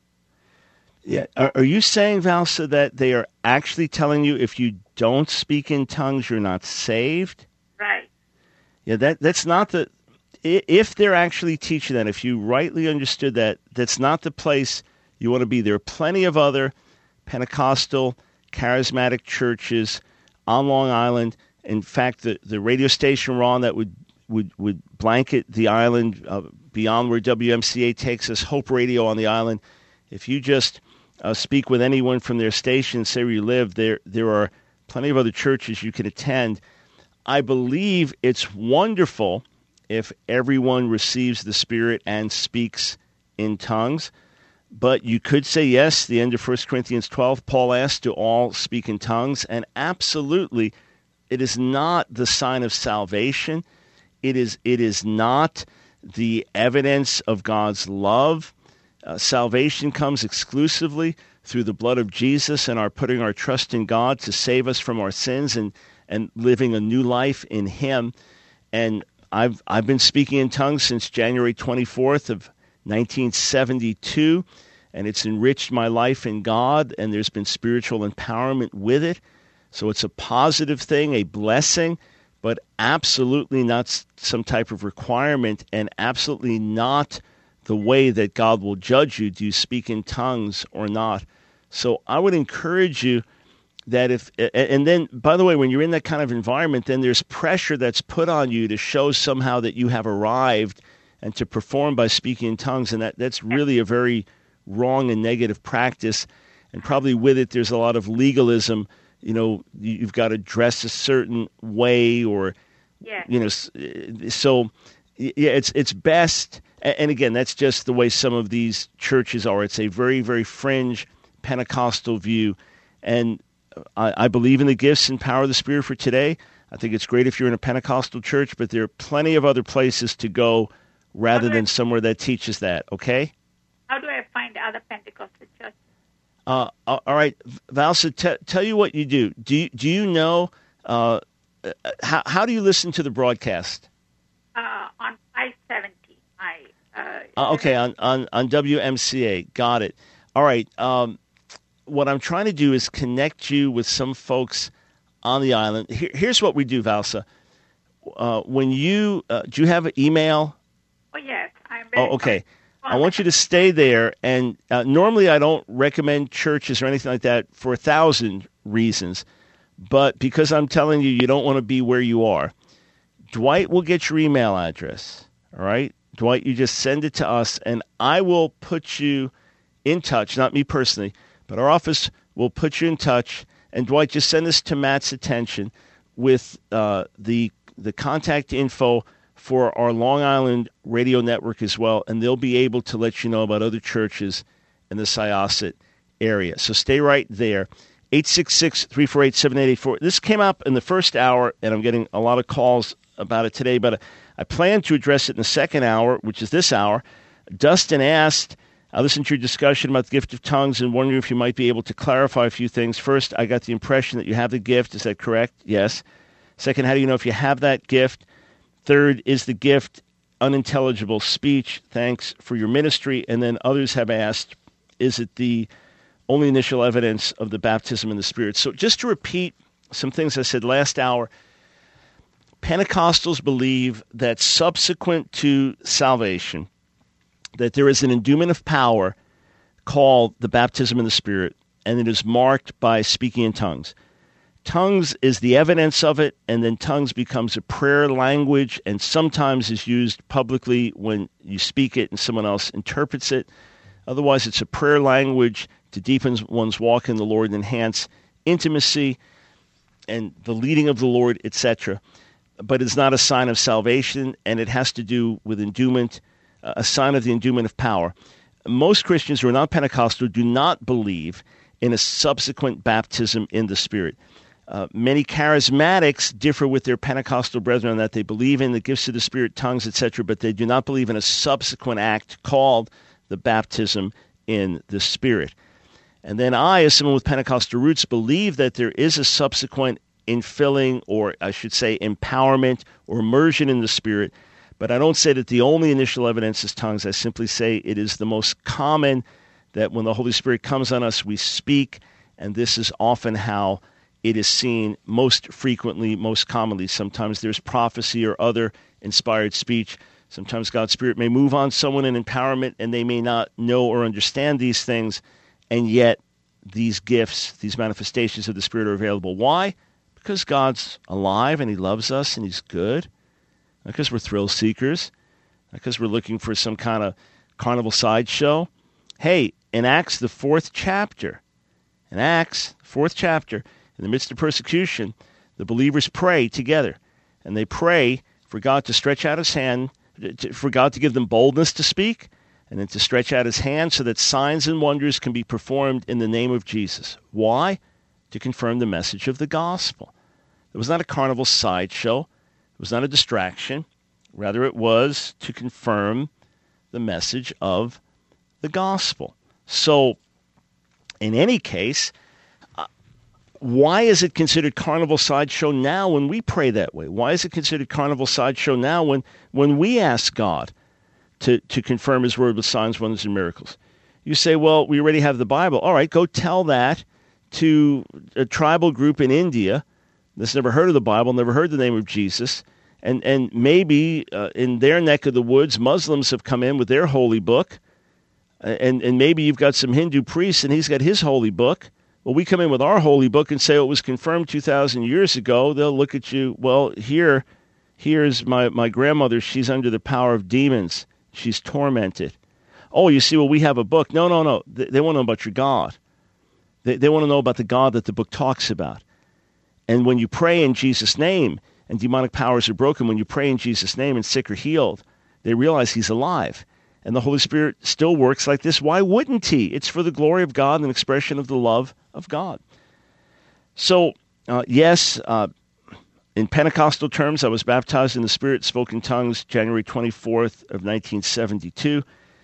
Yeah. Are, are you saying, Valsa, that they are actually telling you if you don't speak in tongues, you're not saved? Right. Yeah, that that's not the... If they're actually teaching that, if you rightly understood that, that's not the place you want to be. There are plenty of other Pentecostal, charismatic churches on Long Island. In fact, the, the radio station we're on that would, would, would blanket the island uh, beyond where W M C A takes us, Hope Radio on the island. If you just uh, speak with anyone from their station, say where you live, there there are plenty of other churches you can attend. I believe it's wonderful if everyone receives the Spirit and speaks in tongues. But you could say, yes, the end of First Corinthians twelve, Paul asked, do all speak in tongues? And absolutely, it is not the sign of salvation. It is, it is not the evidence of God's love. Uh, salvation comes exclusively through the blood of Jesus and our putting our trust in God to save us from our sins and, and living a new life in Him. And I've I've been speaking in tongues since January twenty-fourth of nineteen seventy-two, and it's enriched my life in God, and there's been spiritual empowerment with it. So it's a positive thing, a blessing, but absolutely not some type of requirement, and absolutely not the way that God will judge you. Do you speak in tongues or not? So I would encourage you that if, and then, by the way, when you're in that kind of environment, then there's pressure that's put on you to show somehow that you have arrived and to perform by speaking in tongues, and that, that's really a very wrong and negative practice. And probably with it, there's a lot of legalism. You know, you've got to dress a certain way, or, yeah. you know, so yeah, it's it's best. And again, that's just the way some of these churches are. It's a very, very fringe Pentecostal view, and I, I believe in the gifts and power of the Spirit for today. I think it's great if you're in a Pentecostal church, but there are plenty of other places to go rather than somewhere that teaches that, okay? How do I find other Pentecostal churches? Uh, all right, Valsa, t- tell you what you do. Do you, do you know, uh, how, how do you listen to the broadcast? Uh, on five seventy. I, uh, uh, okay, on, on, on W M C A. Got it. All right. Um, what I'm trying to do is connect you with some folks on the island. Here, here's what we do, Valsa. Uh, when you, uh, do you have an email? Oh, yes. I'm very Oh, okay. I want you to stay there. And uh, normally I don't recommend churches or anything like that for a thousand reasons. But because I'm telling you, you don't want to be where you are, Dwight will get your email address. All right? Dwight, you just send it to us, and I will put you in touch, not me personally, but our office will put you in touch. And Dwight, just send this to Matt's attention with uh, the the contact info for our Long Island radio network as well, and they'll be able to let you know about other churches in the Syosset area. So stay right there. eight six six, three four eight, seven eight eight four. This came up in the first hour, and I'm getting a lot of calls about it today, but I plan to address it in the second hour, which is this hour. Dustin asked, I listened to your discussion about the gift of tongues and wondering if you might be able to clarify a few things. First, I got the impression that you have the gift. Is that correct? Yes. Second, how do you know if you have that gift? Third, is the gift unintelligible speech? Thanks for your ministry. And then others have asked, is it the only initial evidence of the baptism in the Spirit? So just to repeat some things I said last hour, Pentecostals believe that subsequent to salvation, that there is an endowment of power called the baptism in the Spirit, and it is marked by speaking in tongues. Tongues is the evidence of it, and then tongues becomes a prayer language and sometimes is used publicly when you speak it and someone else interprets it. Otherwise, it's a prayer language to deepen one's walk in the Lord and enhance intimacy and the leading of the Lord, et cetera. But it's not a sign of salvation, and it has to do with endowment, a sign of the endowment of power. Most Christians who are not Pentecostal do not believe in a subsequent baptism in the Spirit. Uh, many charismatics differ with their Pentecostal brethren that they believe in the gifts of the Spirit, tongues, et cetera, but they do not believe in a subsequent act called the baptism in the Spirit. And then I, as someone with Pentecostal roots, believe that there is a subsequent infilling, or I should say empowerment or immersion in the Spirit, but I don't say that the only initial evidence is tongues. I simply say it is the most common, that when the Holy Spirit comes on us, we speak, and this is often how it is seen most frequently, most commonly. Sometimes there's prophecy or other inspired speech. Sometimes God's Spirit may move on someone in empowerment, and they may not know or understand these things, and yet these gifts, these manifestations of the Spirit are available. Why? Because God's alive and He loves us and He's good. Not because we're thrill seekers. Not because we're looking for some kind of carnival sideshow. Hey, in Acts, the fourth chapter, in Acts, fourth chapter, in the midst of persecution, the believers pray together. And they pray for God to stretch out His hand, for God to give them boldness to speak, and then to stretch out His hand so that signs and wonders can be performed in the name of Jesus. Why? To confirm the message of the gospel. It was not a carnival sideshow. It was not a distraction. Rather, it was to confirm the message of the gospel. So, in any case, uh, why is it considered carnival sideshow now when we pray that way? Why is it considered carnival sideshow now when, when we ask God to, to confirm His word with signs, wonders, and miracles? You say, well, we already have the Bible. All right, go tell that to a tribal group in India that's never heard of the Bible, never heard the name of Jesus, and, and maybe uh, in their neck of the woods, Muslims have come in with their holy book, and, and maybe you've got some Hindu priest and he's got his holy book. Well, we come in with our holy book and say, oh, it was confirmed two thousand years ago. They'll look at you, well, here, here's my, my grandmother. She's under the power of demons. She's tormented. Oh, you see, well, we have a book. No, no, no. They, they want to know about your God. They, they want to know about the God that the book talks about. And when you pray in Jesus' name and demonic powers are broken, when you pray in Jesus' name and sick are healed, they realize He's alive. And the Holy Spirit still works like this. Why wouldn't He? It's for the glory of God and an expression of the love of God. So, uh, yes, uh, in Pentecostal terms, I was baptized in the Spirit, spoke in tongues, January twenty-fourth of nineteen seventy-two.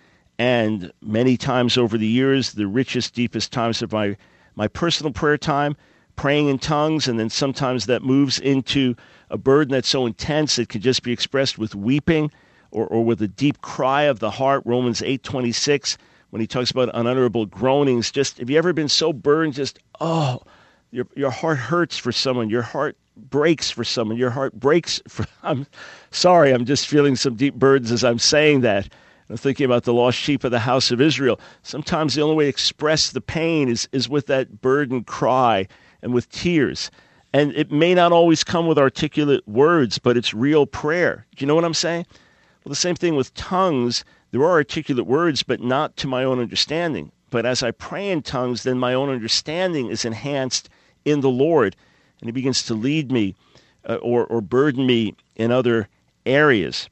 And many times over the years, the richest, deepest times of my, my personal prayer time, praying in tongues, and then sometimes that moves into a burden that's so intense it could just be expressed with weeping or, or with a deep cry of the heart, Romans eight twenty-six, when he talks about unutterable groanings. Just, have you ever been so burned, just, oh, your your heart hurts for someone, your heart breaks for someone, your heart breaks for, I'm sorry, I'm just feeling some deep burdens as I'm saying that. I'm thinking about the lost sheep of the house of Israel. Sometimes the only way to express the pain is, is with that burdened cry and with tears. And it may not always come with articulate words, but it's real prayer. Do you know what I'm saying? Well, the same thing with tongues. There are articulate words, but not to my own understanding. But as I pray in tongues, then my own understanding is enhanced in the Lord, and He begins to lead me uh, or, or burden me in other areas.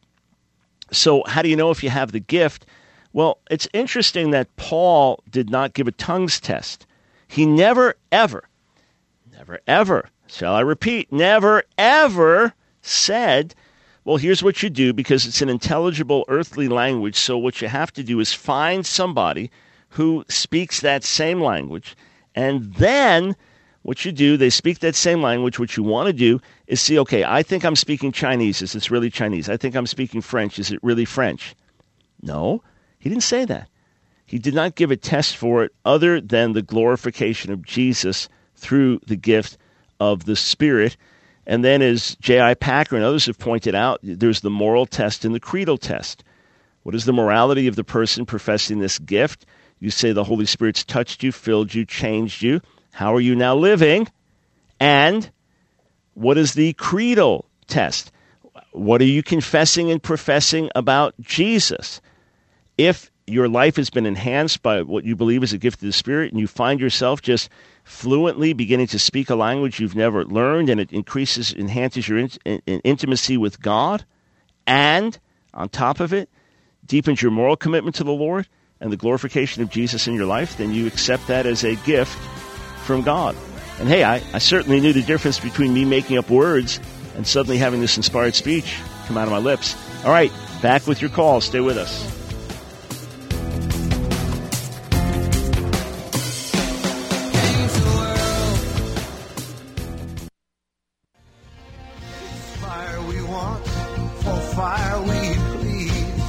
So how do you know if you have the gift? Well, it's interesting that Paul did not give a tongues test. He never, ever, never, ever, shall I repeat, never, ever said, well, here's what you do, because it's an intelligible earthly language, so what you have to do is find somebody who speaks that same language, and then what you do, they speak that same language. What you want to do is see, okay, I think I'm speaking Chinese. Is this really Chinese? I think I'm speaking French. Is it really French? No, he didn't say that. He did not give a test for it other than the glorification of Jesus through the gift of the Spirit. And then, as J I Packer and others have pointed out, there's the moral test and the creedal test. What is the morality of the person professing this gift? You say the Holy Spirit's touched you, filled you, changed you. How are you now living? And what is the creedal test? What are you confessing and professing about Jesus? If your life has been enhanced by what you believe is a gift of the Spirit, and you find yourself just fluently beginning to speak a language you've never learned, and it increases, enhances your in, in, in intimacy with God, and on top of it, deepens your moral commitment to the Lord and the glorification of Jesus in your life, then you accept that as a gift from God. And hey, I, I certainly knew the difference between me making up words and suddenly having this inspired speech come out of my lips. All right, back with your call. Stay with us. Fire we want, for fire we plead.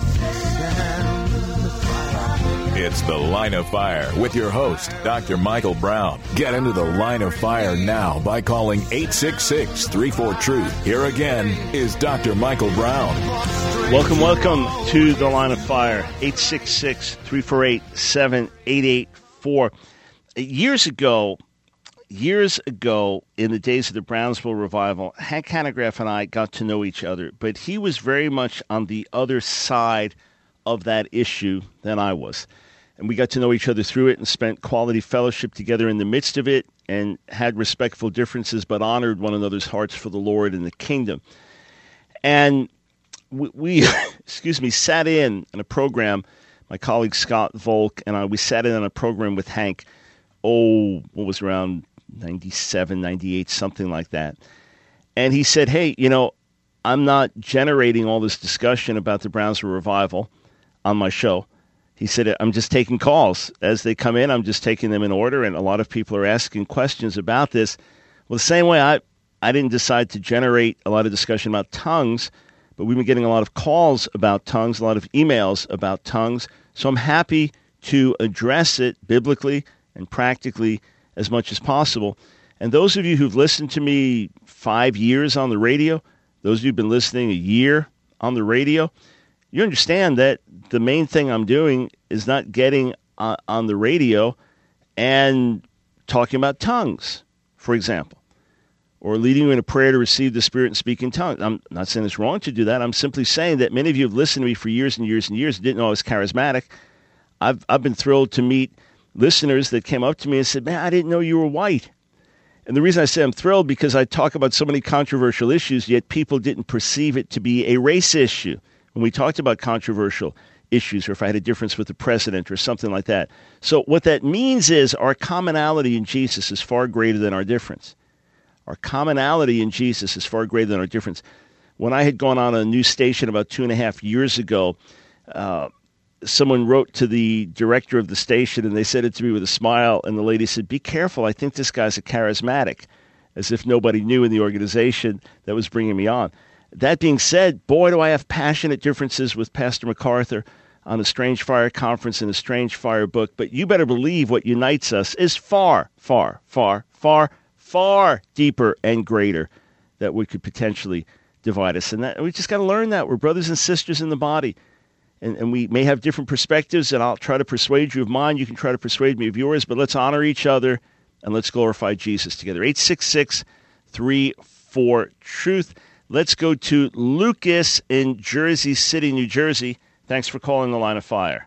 Stand the fire. It's The Line of Fire with your host, Doctor Michael Brown. Get into The Line of Fire now by calling eight six six, three four, truth. Here again is Doctor Michael Brown. Welcome, welcome to The Line of Fire, eight six six, three four eight, seven eight eight four. Years ago, years ago, in the days of the Brownsville Revival, Hank Hanegraaff and I got to know each other, but he was very much on the other side of that issue than I was. And we got to know each other through it and spent quality fellowship together in the midst of it and had respectful differences but honored one another's hearts for the Lord and the kingdom. And we, we excuse me, sat in on a program, my colleague Scott Volk and I, we sat in on a program with Hank, oh, what was around ninety-seven, ninety-eight, something like that. And he said, hey, you know, I'm not generating all this discussion about the Brownsville Revival on my show. He said, I'm just taking calls. As they come in, I'm just taking them in order, and a lot of people are asking questions about this. Well, the same way I, I didn't decide to generate a lot of discussion about tongues, but we've been getting a lot of calls about tongues, a lot of emails about tongues, so I'm happy to address it biblically and practically as much as possible. And those of you who've listened to me five years on the radio, those of you who've been listening a year on the radio, you understand that the main thing I'm doing is not getting uh, on the radio and talking about tongues, for example, or leading you in a prayer to receive the Spirit and speak in tongues. I'm not saying it's wrong to do that. I'm simply saying that many of you have listened to me for years and years and years and didn't know I was charismatic. I've I've been thrilled to meet listeners that came up to me and said, man, I didn't know you were white. And the reason I say I'm thrilled because I talk about so many controversial issues, yet people didn't perceive it to be a race issue. When we talked about controversial issues, or if I had a difference with the president or something like that. So what that means is our commonality in Jesus is far greater than our difference. Our commonality in Jesus is far greater than our difference. When I had gone on a new station about two and a half years ago, uh, someone wrote to the director of the station, and they said it to me with a smile, and the lady said, be careful, I think this guy's a charismatic, as if nobody knew in the organization that was bringing me on. That being said, boy, do I have passionate differences with Pastor MacArthur on the Strange Fire Conference and the Strange Fire book, but you better believe what unites us is far, far, far, far, far deeper and greater that we could potentially divide us. And that, we just got to learn that. We're brothers and sisters in the body. And, and we may have different perspectives, and I'll try to persuade you of mine. You can try to persuade me of yours, but let's honor each other, and let's glorify Jesus together. eight six six, three four, truth. Let's go to Lucas in Jersey City, New Jersey. Thanks for calling The Line of Fire.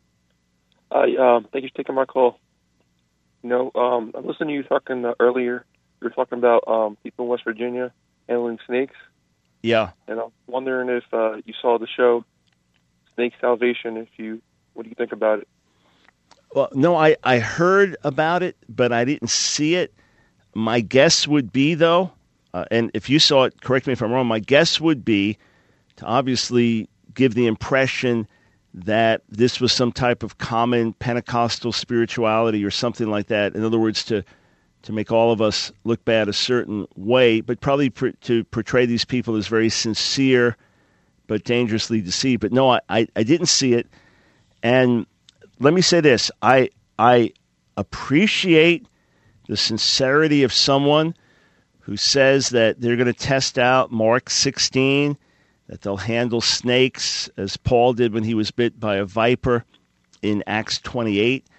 Uh, um, thank you for taking my call. You know, um, I listened to you talking uh, earlier. You were talking about um, people in West Virginia handling snakes. Yeah. And I'm wondering if uh, you saw the show Snake Salvation. If you, what do you think about it? Well, no, I, I heard about it, but I didn't see it. My guess would be, though, uh, and if you saw it, correct me if I'm wrong, my guess would be to obviously give the impression that this was some type of common Pentecostal spirituality or something like that. In other words, to to make all of us look bad a certain way, but probably pr- to portray these people as very sincere but dangerously deceived. But no, I, I, I didn't see it. And let me say this. I I appreciate the sincerity of someone who says that they're going to test out Mark sixteen, that they'll handle snakes as Paul did when he was bit by a viper in Acts twenty-eight.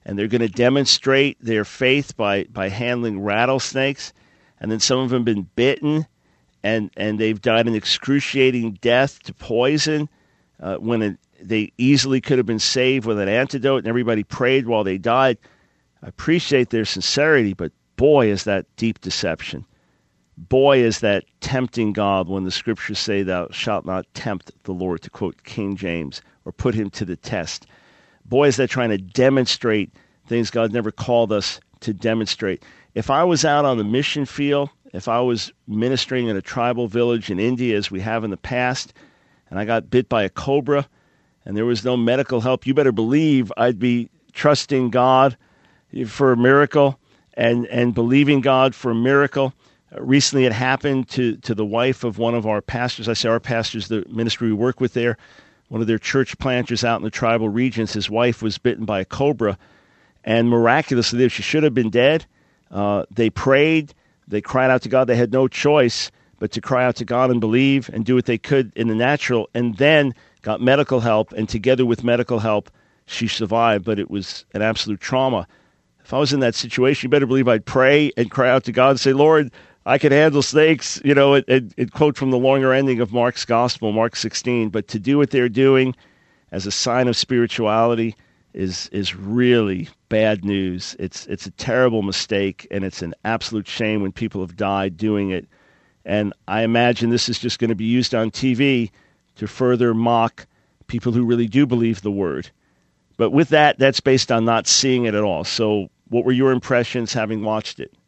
and they're going to demonstrate their faith by, by handling rattlesnakes. And then some of them have been bitten, and, and they've died an excruciating death to poison uh, when it, they easily could have been saved with an antidote, and everybody prayed while they died. I appreciate their sincerity, but boy, is that deep deception. Boy, is that tempting God when the scriptures say, thou shalt not tempt the Lord, to quote King James, or put him to the test. Boy, is that trying to demonstrate things God never called us to demonstrate. If I was out on the mission field, if I was ministering in a tribal village in India, as we have in the past, and I got bit by a cobra, and there was no medical help, you better believe I'd be trusting God for a miracle and, and believing God for a miracle. Uh, recently it happened to, to the wife of one of our pastors. I say our pastors, the ministry we work with there, one of their church planters out in the tribal regions. His wife was bitten by a cobra, and miraculously, she should have been dead. Uh, they prayed, they cried out to God. They had no choice but to cry out to God and believe and do what they could in the natural, and then got medical help, and together with medical help, she survived, but it was an absolute trauma. If I was in that situation, you better believe I'd pray and cry out to God and say, Lord, I can handle snakes, you know, it, it, it quote from the longer ending of Mark's Gospel, Mark sixteen, but to do what they're doing as a sign of spirituality is is really bad news. It's it's a terrible mistake, and it's an absolute shame when people have died doing it. And I imagine this is just going to be used on T V to further mock people who really do believe the word. But with that, that's based on not seeing it at all. So what were your impressions having watched it?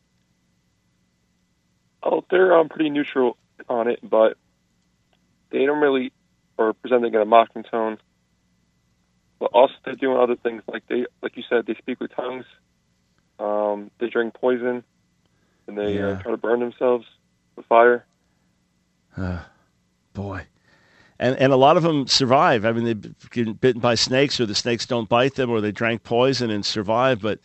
Oh, they're um, pretty neutral on it, but they don't really are presenting in a mocking tone. But also they're doing other things, like they, like you said, they speak with tongues. Um, they drink poison, and they Yeah. uh, try to burn themselves with fire. Uh, boy. And and a lot of them survive. I mean, they've been bitten by snakes, or the snakes don't bite them, or they drank poison and survive. But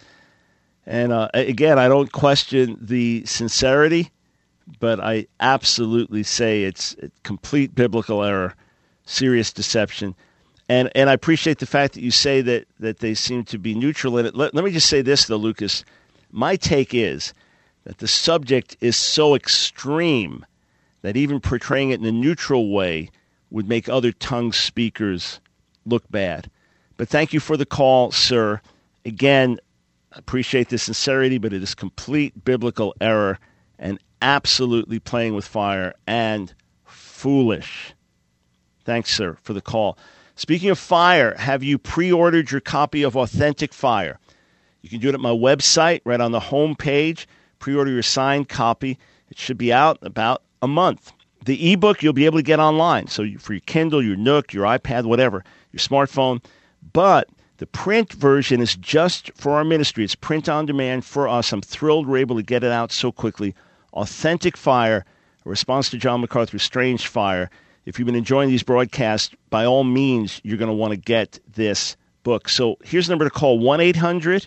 and uh, again, I don't question the sincerity, but I absolutely say it's a complete biblical error, serious deception. And and I appreciate the fact that you say that, that they seem to be neutral in it. Let, let me just say this, though, Lucas. My take is that the subject is so extreme that even portraying it in a neutral way would make other tongue speakers look bad. But thank you for the call, sir. Again, I appreciate the sincerity, but it is complete biblical error and absolutely playing with fire and foolish. Thanks, sir, for the call. Speaking of fire, have you pre-ordered your copy of Authentic Fire? You can do it at my website, right on the home page. Pre-order your signed copy. It should be out in about a month. The ebook you'll be able to get online, so for your Kindle, your Nook, your iPad, whatever, your smartphone. But the print version is just for our ministry. It's print on demand for us. I'm thrilled we're able to get it out so quickly. Authentic Fire, a response to John MacArthur's Strange Fire. If you've been enjoying these broadcasts, by all means, you're going to want to get this book. So here's the number to call, one eight hundred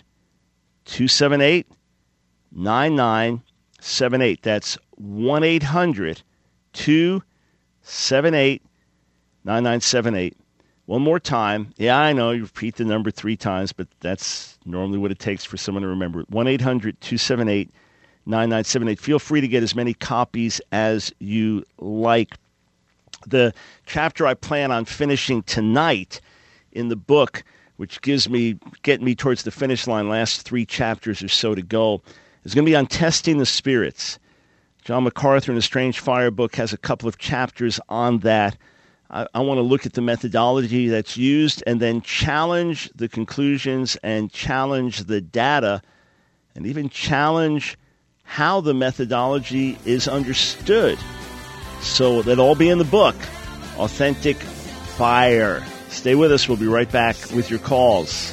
two seven eight nine nine seven eight. That's one eight hundred two seven eight nine nine seven eight. One more time. Yeah, I know you repeat the number three times, but that's normally what it takes for someone to remember it. one eight hundred two seven eight nine nine seven eight. Feel free to get as many copies as you like. The chapter I plan on finishing tonight in the book, which gives me, getting me towards the finish line, last three chapters or so to go, is going to be on testing the spirits. John MacArthur in the Strange Fire book has a couple of chapters on that. I, I want to look at the methodology that's used and then challenge the conclusions and challenge the data and even challenge how the methodology is understood. So that'll all be in the book, Authentic Fire. Stay with us. We'll be right back with your calls.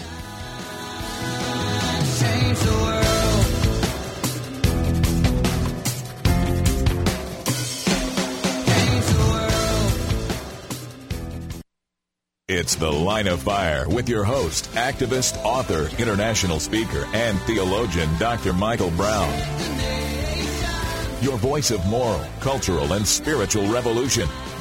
It's The Line of Fire with your host, activist, author, international speaker, and theologian, Doctor Michael Brown. Your voice of moral, cultural, and spiritual revolution.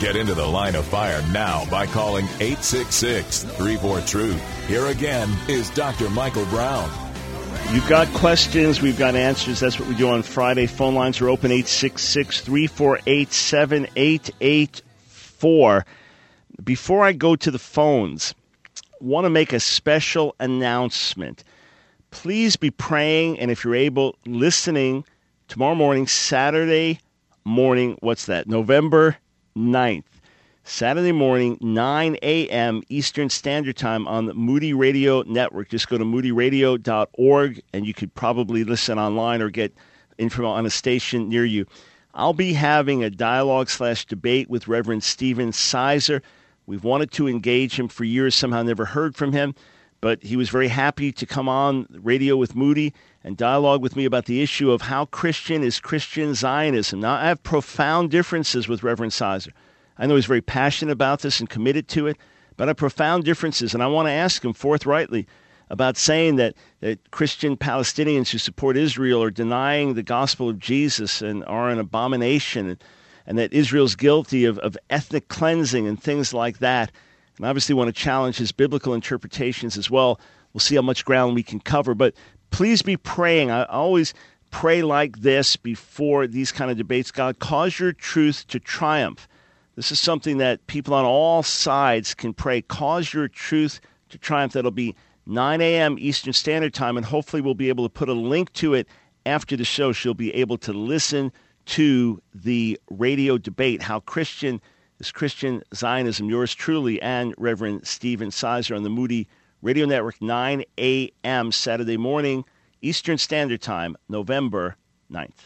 Get into the line of fire now by calling eight six six, three four, truth. Here again is Doctor Michael Brown. You've got questions, we've got answers. That's what we do on Friday. Phone lines are open, eight six six, three four eight, seven eight eight four. Before I go to the phones, I want to make a special announcement. Please be praying, and if you're able, listening tomorrow morning, Saturday morning, what's that, November ninth. Saturday morning, nine a.m. Eastern Standard Time on the Moody Radio Network. Just go to moody radio dot org, and you could probably listen online or get info on a station near you. I'll be having a dialogue slash debate with Reverend Stephen Sizer. We've wanted to engage him for years, somehow never heard from him, but he was very happy to come on radio with Moody and dialogue with me about the issue of how Christian is Christian Zionism. Now, I have profound differences with Reverend Sizer. I know he's very passionate about this and committed to it, but I have profound differences, and I want to ask him forthrightly about saying that, that Christian Palestinians who support Israel are denying the gospel of Jesus and are an abomination, and, and that Israel's guilty of, of ethnic cleansing and things like that. And I obviously want to challenge his biblical interpretations as well. We'll see how much ground we can cover, but please be praying. I always pray like this before these kind of debates. God, cause your truth to triumph. This is something that people on all sides can pray. Cause your truth to triumph. That'll be nine a.m. Eastern Standard Time, and hopefully we'll be able to put a link to it after the show. She'll be able to listen to the radio debate, How Christian is Christian Zionism. Yours truly and Reverend Stephen Sizer on the Moody Radio Network, nine a.m. Saturday morning, Eastern Standard Time, November ninth.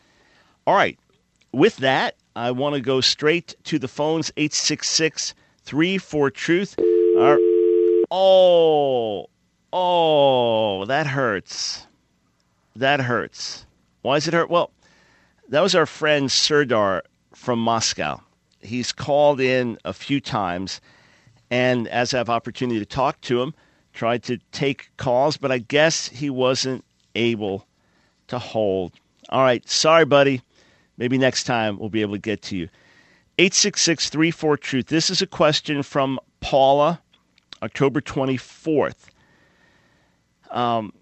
All right. With that, I want to go straight to the phones, eight six six, three four, truth. Our, oh, oh, that hurts. That hurts. Why does it hurt? Well, that was our friend Serdar from Moscow. He's called in a few times, and as I have opportunity to talk to him, tried to take calls, but I guess he wasn't able to hold. All right, sorry, buddy. Maybe next time we'll be able to get to you. eight six six, three four, truth. This is a question from Paula, October twenty-fourth. Um,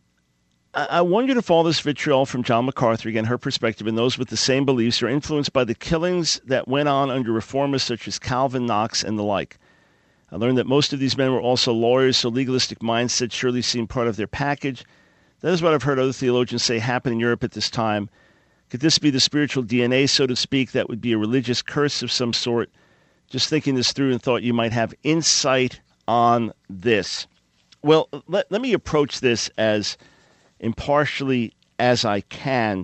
I-, I wondered if all this vitriol from John MacArthur, again, her perspective, and those with the same beliefs are influenced by the killings that went on under reformers such as Calvin, Knox, and the like. I learned that most of these men were also lawyers, so legalistic mindsets surely seemed part of their package. That is what I've heard other theologians say happened in Europe at this time. Could this be the spiritual D N A, so to speak, that would be a religious curse of some sort? Just thinking this through and thought you might have insight on this. Well, let, let me approach this as impartially as I can.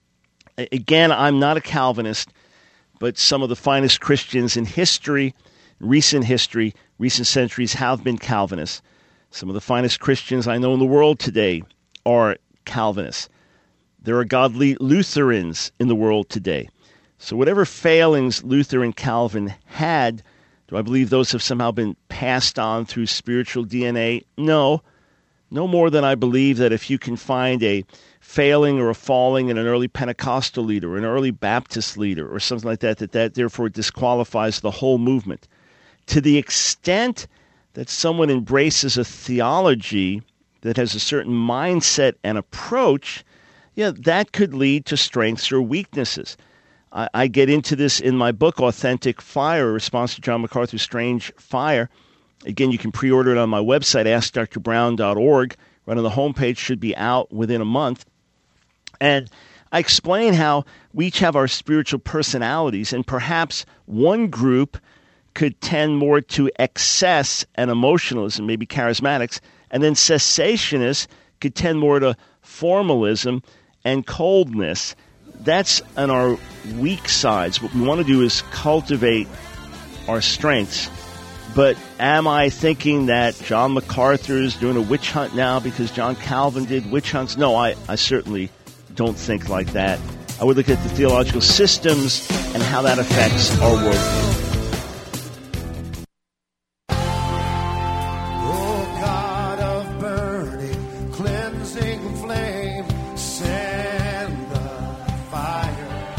Again, I'm not a Calvinist, but some of the finest Christians in history, recent history, recent centuries have been Calvinists. Some of the finest Christians I know in the world today are Calvinists. There are godly Lutherans in the world today. So whatever failings Luther and Calvin had, do I believe those have somehow been passed on through spiritual D N A? No. No more than I believe that if you can find a failing or a falling in an early Pentecostal leader, or an early Baptist leader, or something like that, that that therefore disqualifies the whole movement. To the extent that someone embraces a theology that has a certain mindset and approach, yeah, that could lead to strengths or weaknesses. I, I get into this in my book, Authentic Fire, a response to John MacArthur's Strange Fire. Again, you can pre-order it on my website, ask dr brown dot org. Right on the homepage, should be out within a month. And I explain how we each have our spiritual personalities, and perhaps one group could tend more to excess and emotionalism, maybe charismatics, and then cessationists could tend more to formalism and coldness. That's on our weak sides. What we want to do is cultivate our strengths. But am I thinking that John MacArthur is doing a witch hunt now because John Calvin did witch hunts? No, I, I certainly don't think like that. I would look at the theological systems and how that affects our worldview.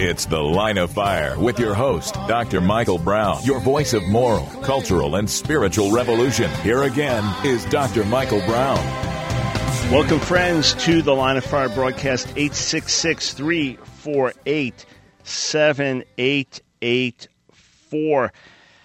It's The Line of Fire with your host, Doctor Michael Brown, your voice of moral, cultural, and spiritual revolution. Here again is Doctor Michael Brown. Welcome, friends, to the Line of Fire broadcast, eight six six, three four eight, seven eight eight four.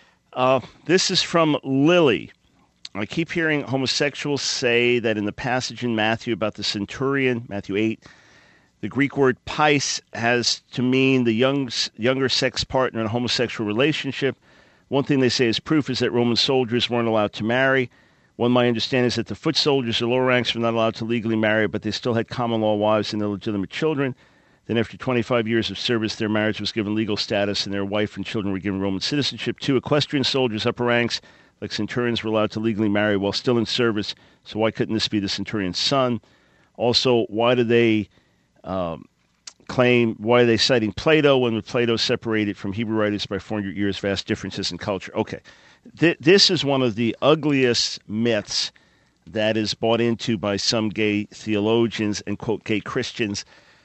Uh, this is from Lily. I keep hearing homosexuals say that in the passage in Matthew about the centurion, Matthew eight, the Greek word pais has to mean the young, younger sex partner in a homosexual relationship. One thing they say as proof is that Roman soldiers weren't allowed to marry. One might understand is that the foot soldiers, the lower ranks, were not allowed to legally marry, but they still had common law wives and illegitimate children. Then after twenty-five years of service, their marriage was given legal status, and their wife and children were given Roman citizenship. Two, equestrian soldiers, upper ranks, like centurions, were allowed to legally marry while still in service. So why couldn't this be the centurion's son? Also, why do they um, claim, why are they citing Plato when Plato separated from Hebrew writers by four hundred years, vast differences in culture? Okay, Th- this is one of the ugliest myths that is bought into by some gay theologians and, quote, gay Christians.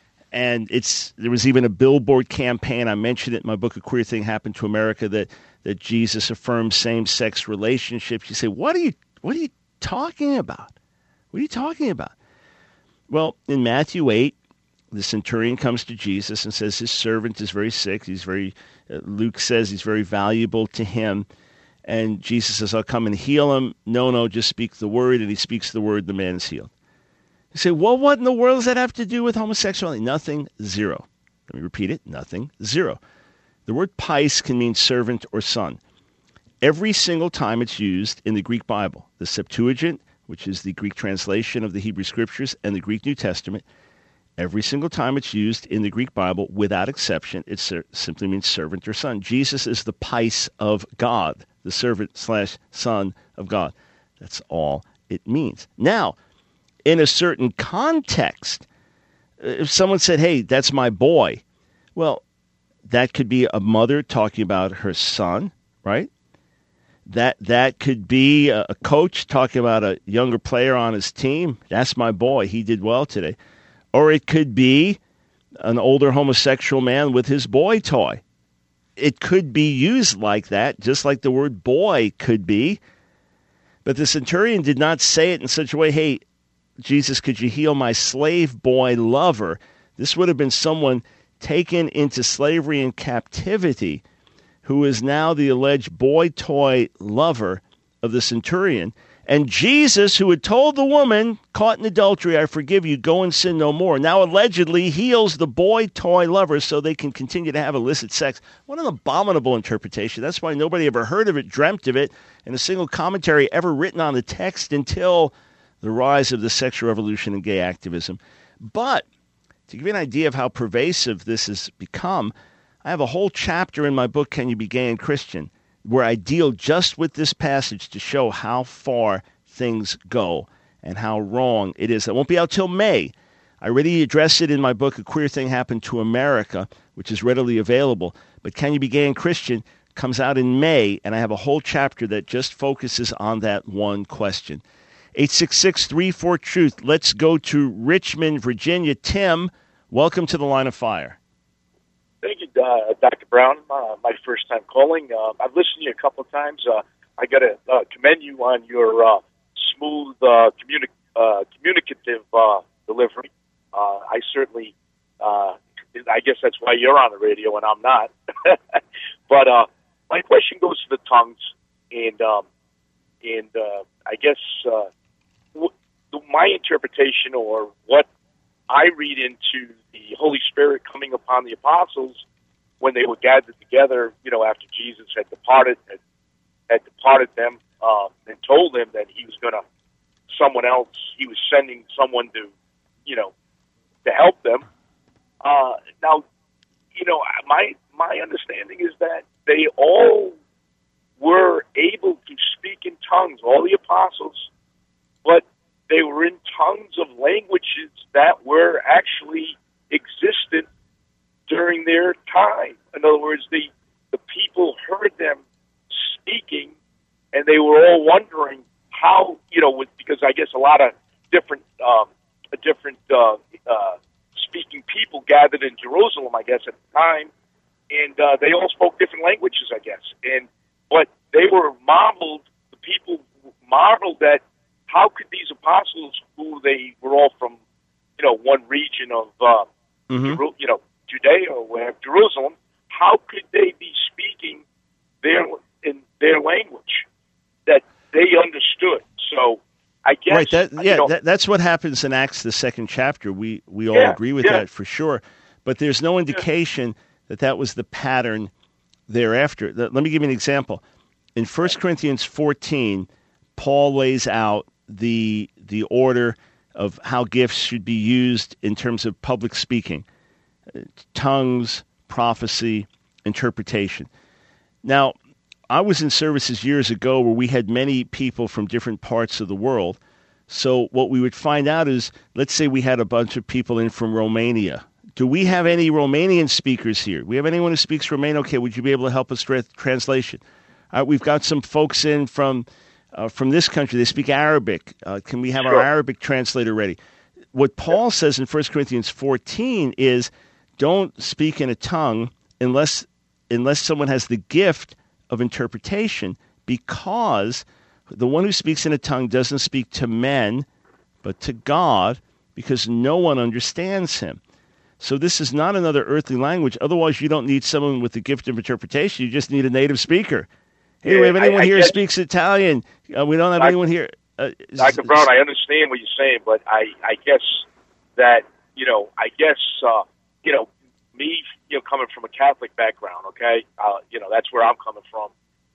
And it's there was even a billboard campaign, I mentioned it in my book, A Queer Thing Happened to America, that, that Jesus affirms same-sex relationships. You say, what are you what are you talking about? What are you talking about? Well, in Matthew eight, the centurion comes to Jesus and says his servant is very sick. He's very, uh, Luke says he's very valuable to him. And Jesus says, I'll come and heal him. No, no, just speak the word. And he speaks the word, the man is healed. You say, well, what in the world does that have to do with homosexuality? Nothing, zero. Let me repeat it, nothing, zero. The word pais can mean servant or son. Every single time it's used in the Greek Bible, the Septuagint, which is the Greek translation of the Hebrew Scriptures, and the Greek New Testament, every single time it's used in the Greek Bible, without exception, it ser- simply means servant or son. Jesus is the pais of God, the servant slash son of God. That's all it means. Now, in a certain context, if someone said, hey, that's my boy, well, that could be a mother talking about her son, right? That that could be a, a coach talking about a younger player on his team. That's my boy. He did well today. Or it could be an older homosexual man with his boy toy. It could be used like that, just like the word boy could be. But the centurion did not say it in such a way, hey, Jesus, could you heal my slave boy lover? This would have been someone taken into slavery and captivity who is now the alleged boy toy lover of the centurion. And Jesus, who had told the woman caught in adultery, I forgive you, go and sin no more, now allegedly heals the boy toy lover so they can continue to have illicit sex. What an abominable interpretation. That's why nobody ever heard of it, dreamt of it, and a single commentary ever written on the text until the rise of the sexual revolution and gay activism. But to give you an idea of how pervasive this has become, I have a whole chapter in my book, Can You Be Gay and Christian, where I deal just with this passage to show how far things go and how wrong it is. It won't be out till May. I already address it in my book, A Queer Thing Happened to America, which is readily available. But Can You Be Gay and Christian comes out in May, and I have a whole chapter that just focuses on that one question. eight six six, three four, truth. Let's go to Richmond, Virginia. Tim, welcome to the Line of Fire. Thank you, uh, Doctor Brown. Uh, my first time calling. Uh, I've listened to you a couple of times. Uh, I got to uh, commend you on your uh, smooth, uh, communi- uh, communicative uh, delivery. Uh, I certainly, uh, I guess that's why you're on the radio and I'm not. But uh, my question goes to the tongues, and um, and uh, I guess uh, w- my interpretation or what I read into the Holy Spirit coming upon the apostles when they were gathered together, you know, after Jesus had departed, had, had departed them, um, and told them that he was going to, someone else, he was sending someone to, you know, to help them. Uh, now, you know, my my understanding is that they all were able to speak in tongues, all the apostles, but they were in tongues of languages that were actually existent during their time. In other words, the, the people heard them speaking, and they were all wondering how, you know, with, because I guess a lot of different, um, different uh, uh, English-speaking people gathered in Jerusalem, I guess, at the time, and uh, they all spoke different languages, I guess. And but they were marveled. The people marveled at how could these apostles, who they were all from, you know, one region of, uh, mm-hmm. Jeru- you know, Judea or where Jerusalem, how could they be speaking their in their language that they understood? So I guess right. That, yeah, you know, that, that's what happens in Acts, the second chapter. We we all yeah, agree with yeah. that for sure. But there's no indication yeah. that that was the pattern thereafter. Let me give you an example. In First Corinthians fourteen, Paul lays out the the order of how gifts should be used in terms of public speaking, tongues, prophecy, interpretation. Now, I was in services years ago where we had many people from different parts of the world. So what we would find out is, let's say we had a bunch of people in from Romania. Do we have any Romanian speakers here? Do we have anyone who speaks Romanian? Okay, would you be able to help us with translation? All right, we've got some folks in from uh, from this country. They speak Arabic. Uh, can we have sure. our Arabic translator ready? What Paul says in First Corinthians fourteen is, don't speak in a tongue unless unless someone has the gift of interpretation, because the one who speaks in a tongue doesn't speak to men, but to God, because no one understands him. So this is not another earthly language. Otherwise, you don't need someone with the gift of interpretation. You just need a native speaker. Hey, yeah, do we have anyone I, I here who guess, speaks Italian? Uh, we don't have I, anyone here. Uh, Doctor Brown, I understand what you're saying, but I, I guess that, you know, I guess, uh, you know, me, you know, coming from a Catholic background, okay, uh, you know, that's where I'm coming from.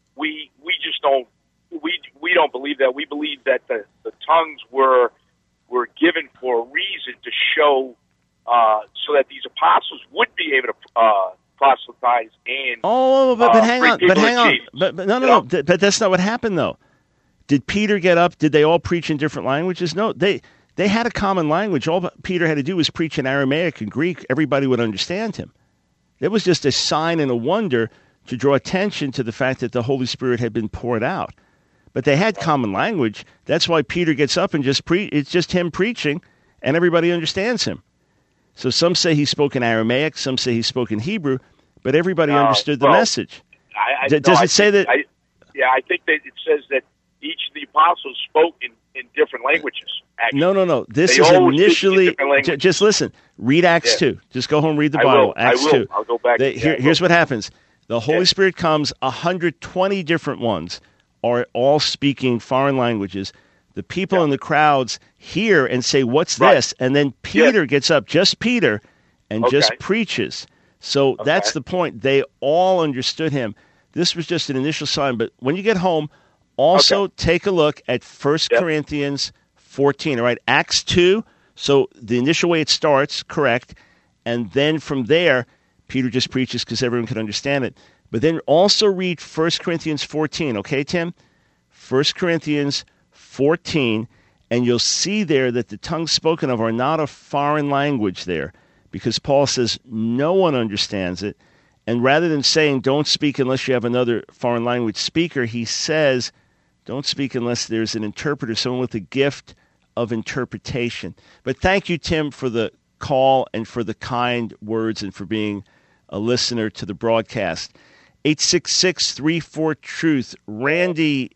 We we just don't we we don't believe that. We believe that the, the tongues were were given for a reason to show, uh, so that these apostles would be able to uh, proselytize and oh, but, but uh, hang on, but hang on, but, but no, no, no, th- but that's not what happened though. Did Peter get up? Did they all preach in different languages? No, they they had a common language. All Peter had to do was preach in Aramaic and Greek. Everybody would understand him. It was just a sign and a wonder to draw attention to the fact that the Holy Spirit had been poured out. But they had common language. That's why Peter gets up and just pre- it's just him preaching, and everybody understands him. So some say he spoke in Aramaic, some say he spoke in Hebrew, but everybody uh, understood the well, message. I, I, D- no, does I it say think, that? I, yeah, I think that it says that each of the apostles spoke in, in different languages. Actually. No, no, no. This they is initially. j- just listen. Read Acts yeah. two. Just go home, read the I Bible. will. Acts I will. two. I'll go back. They, yeah, here, here's what happens. The Holy yeah. Spirit comes. one hundred twenty different ones are all speaking foreign languages. The people yeah. in the crowds hear and say, "What's right. this?" And then Peter yeah. gets up, just Peter, and okay. just preaches. So okay. that's the point. They all understood him. This was just an initial sign. But when you get home, also okay. take a look at First yep. Corinthians fourteen. All right, Acts two. So the initial way it starts, correct, and then from there, Peter just preaches because everyone can understand it. But then also read First Corinthians fourteen, okay, Tim? First Corinthians fourteen, and you'll see there that the tongues spoken of are not a foreign language there, because Paul says no one understands it. And rather than saying don't speak unless you have another foreign language speaker, he says don't speak unless there's an interpreter, someone with a gift of interpretation. But thank you, Tim, for the call and for the kind words and for being a listener to the broadcast. eight six six, three four, truth. Randy,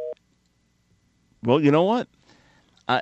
well, you know what? I,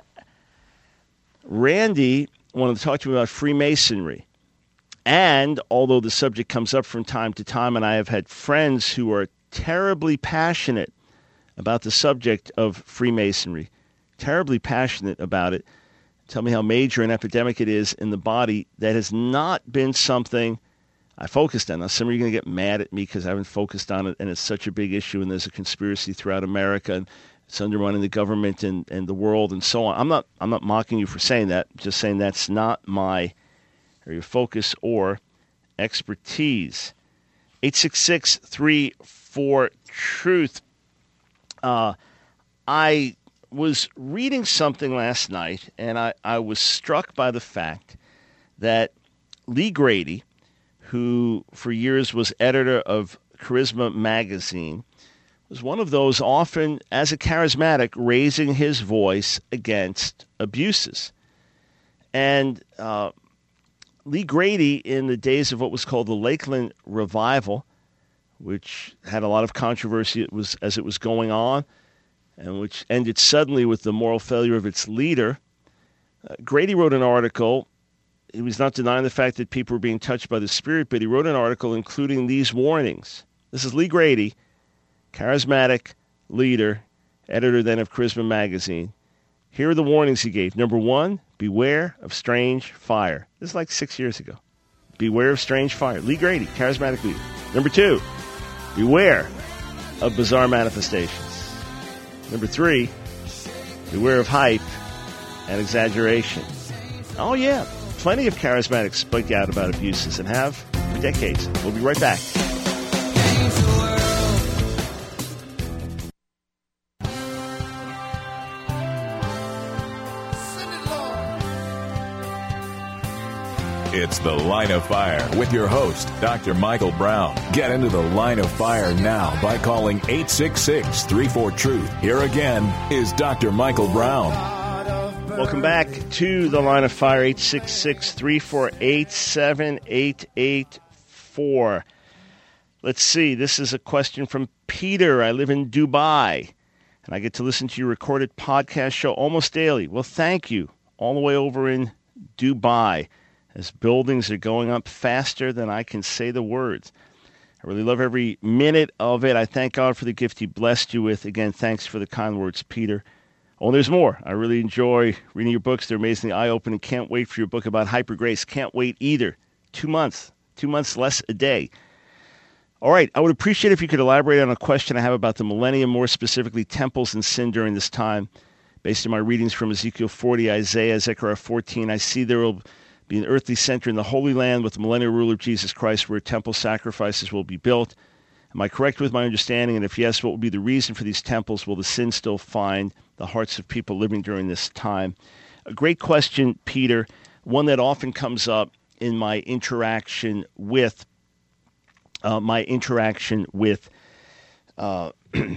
Randy wanted to talk to me about Freemasonry. And although the subject comes up from time to time, and I have had friends who are terribly passionate about the subject of Freemasonry, terribly passionate about it, tell me how major an epidemic it is in the body, that has not been something I focused on. Now, some of you are going to get mad at me because I haven't focused on it, and it's such a big issue, and there's a conspiracy throughout America, and it's undermining the government and, and the world and so on. I'm not I'm not mocking you for saying that. I'm just saying that's not my area of focus or expertise. eight six six, three four, truth. Uh, I was reading something last night, and I, I was struck by the fact that Lee Grady, who for years was editor of Charisma magazine, was one of those often, as a charismatic, raising his voice against abuses. And uh, Lee Grady, in the days of what was called the Lakeland Revival, which had a lot of controversy it was, as it was going on, and which ended suddenly with the moral failure of its leader, uh, Grady wrote an article. He was not denying the fact that people were being touched by the Spirit, but he wrote an article including these warnings. This is Lee Grady, charismatic leader, editor then of Charisma Magazine. Here are the warnings he gave. Number one, beware of strange fire. This is like six years ago. Beware of strange fire. Lee Grady, charismatic leader. Number two, beware of bizarre manifestations. Number three, beware of hype and exaggeration. Oh, yeah, plenty of charismatics speak out about abuses and have for decades. We'll be right back. It's The Line of Fire with your host, Doctor Michael Brown. Get into the Line of Fire now by calling eight six six, three four, truth. Here again is Doctor Michael Brown. Welcome back to the Line of Fire, eight six six, three four eight, seven eight eight four. Let's see, this is a question from Peter. I live in Dubai, and I get to listen to your recorded podcast show almost daily. Well, thank you, all the way over in Dubai, as buildings are going up faster than I can say the words. I really love every minute of it. I thank God for the gift he blessed you with. Again, thanks for the kind words, Peter. Oh, there's more. I really enjoy reading your books. They're amazingly eye-opening. Can't wait for your book about hyper grace. Can't wait either. Two months. Two months less a day. All right. I would appreciate if you could elaborate on a question I have about the millennium, more specifically temples and sin during this time. Based on my readings from Ezekiel forty, Isaiah, Zechariah fourteen, I see there will be an earthly center in the Holy Land with the millennial rule of Jesus Christ where temple sacrifices will be built. Am I correct with my understanding? And if yes, what will be the reason for these temples? Will the sin still find the hearts of people living during this time? A great question, Peter, one that often comes up in my interaction with uh, my interaction with uh,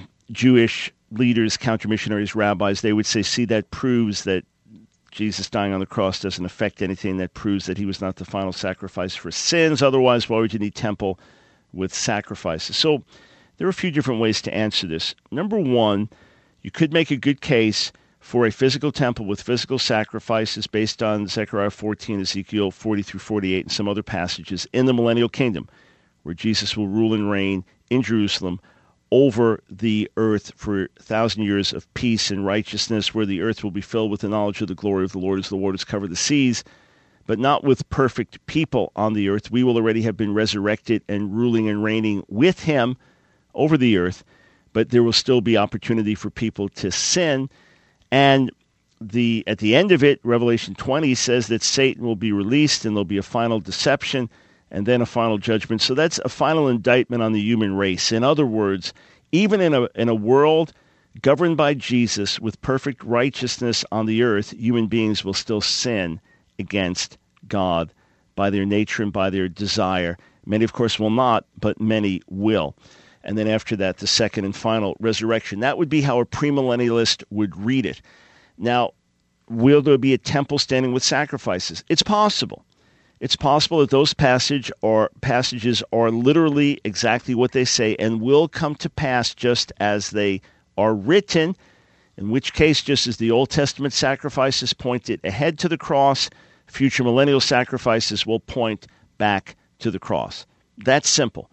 Jewish leaders, counter-missionaries, rabbis. They would say, see, that proves that Jesus dying on the cross doesn't affect anything. That proves that he was not the final sacrifice for sins. Otherwise, why would you need temple with sacrifices? So there are a few different ways to answer this. Number one, you could make a good case for a physical temple with physical sacrifices based on Zechariah fourteen, Ezekiel forty through forty-eight, and some other passages in the millennial kingdom where Jesus will rule and reign in Jerusalem over the earth for a thousand years of peace and righteousness, where the earth will be filled with the knowledge of the glory of the Lord as the waters cover the seas, but not with perfect people on the earth. We will already have been resurrected and ruling and reigning with him over the earth, but there will still be opportunity for people to sin. And the at the end of it, Revelation twenty says that Satan will be released and there'll be a final deception and then a final judgment. So that's a final indictment on the human race. In other words, even in a in a world governed by Jesus with perfect righteousness on the earth, human beings will still sin against God by their nature and by their desire. Many, of course, will not, but many will. And then after that, the second and final resurrection. That would be how a premillennialist would read it. Now, will there be a temple standing with sacrifices? It's possible. It's possible that those passage or passages are literally exactly what they say and will come to pass just as they are written, in which case, just as the Old Testament sacrifices pointed ahead to the cross, future millennial sacrifices will point back to the cross. That's simple.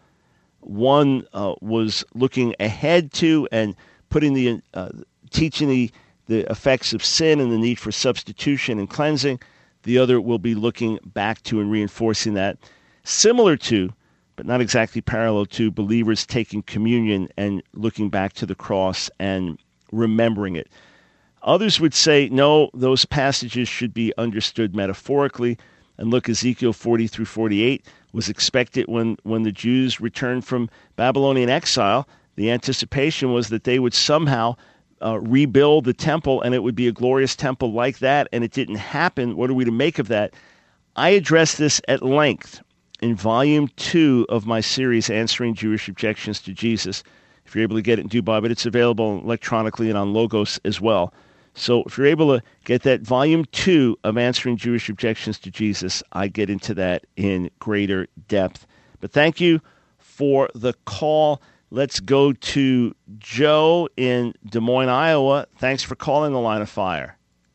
One uh, was looking ahead to and putting the uh, teaching the, the effects of sin and the need for substitution and cleansing. The other will be looking back to and reinforcing that, similar to, but not exactly parallel to, believers taking communion and looking back to the cross and remembering it. Others would say, no, those passages should be understood metaphorically. And look, Ezekiel forty through forty-eight was expected when, when the Jews returned from Babylonian exile. The anticipation was that they would somehow uh, rebuild the temple, and it would be a glorious temple like that, and it didn't happen. What are we to make of that? I addressed this at length in volume two of my series, Answering Jewish Objections to Jesus. If you're able to get it in Dubai, but it's available electronically and on Logos as well. So if you're able to get that volume two of Answering Jewish Objections to Jesus, I get into that in greater depth. But thank you for the call. Let's go to Joe in Des Moines, Iowa. Thanks for calling the Line of Fire.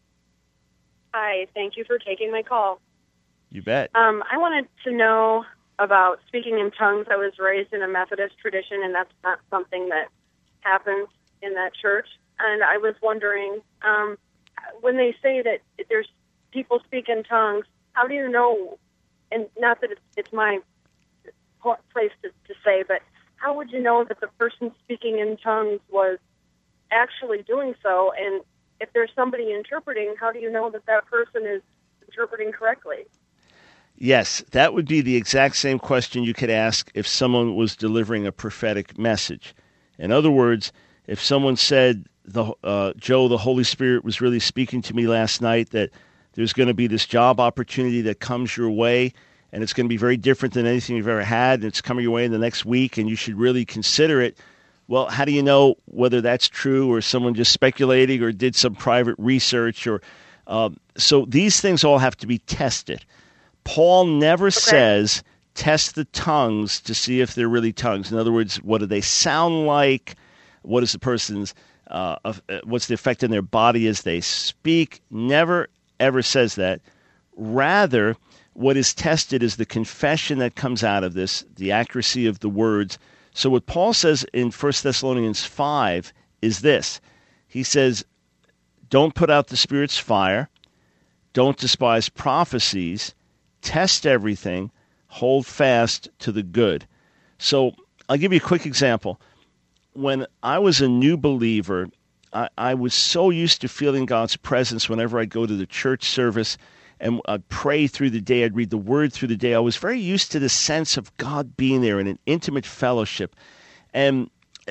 Hi, thank you for taking my call. You bet. Um, I wanted to know about speaking in tongues. I was raised in a Methodist tradition, and that's not something that happens in that church. And I was wondering, um, when they say that there's people speak in tongues, how do you know, and not that it's, it's my place to, to say, but how would you know that the person speaking in tongues was actually doing so? And if there's somebody interpreting, how do you know that that person is interpreting correctly? Yes, that would be the exact same question you could ask if someone was delivering a prophetic message. In other words, if someone said, the uh, Joe, the Holy Spirit was really speaking to me last night that there's going to be this job opportunity that comes your way, and it's going to be very different than anything you've ever had, and it's coming your way in the next week, and you should really consider it. Well, how do you know whether that's true or someone just speculating or did some private research? Or um, so these things all have to be tested. Paul never okay. says test the tongues to see if they're really tongues. In other words, what do they sound like? What is the person's uh, uh, what's the effect in their body as they speak? Never ever says that. Rather, what is tested is the confession that comes out of this, the accuracy of the words. So what Paul says in First Thessalonians five is this. He says, don't put out the Spirit's fire. Don't despise prophecies. Test everything. Hold fast to the good. So I'll give you a quick example. When I was a new believer, I, I was so used to feeling God's presence whenever I'd go to the church service and I'd pray through the day. I'd read the Word through the day. I was very used to the sense of God being there in an intimate fellowship. And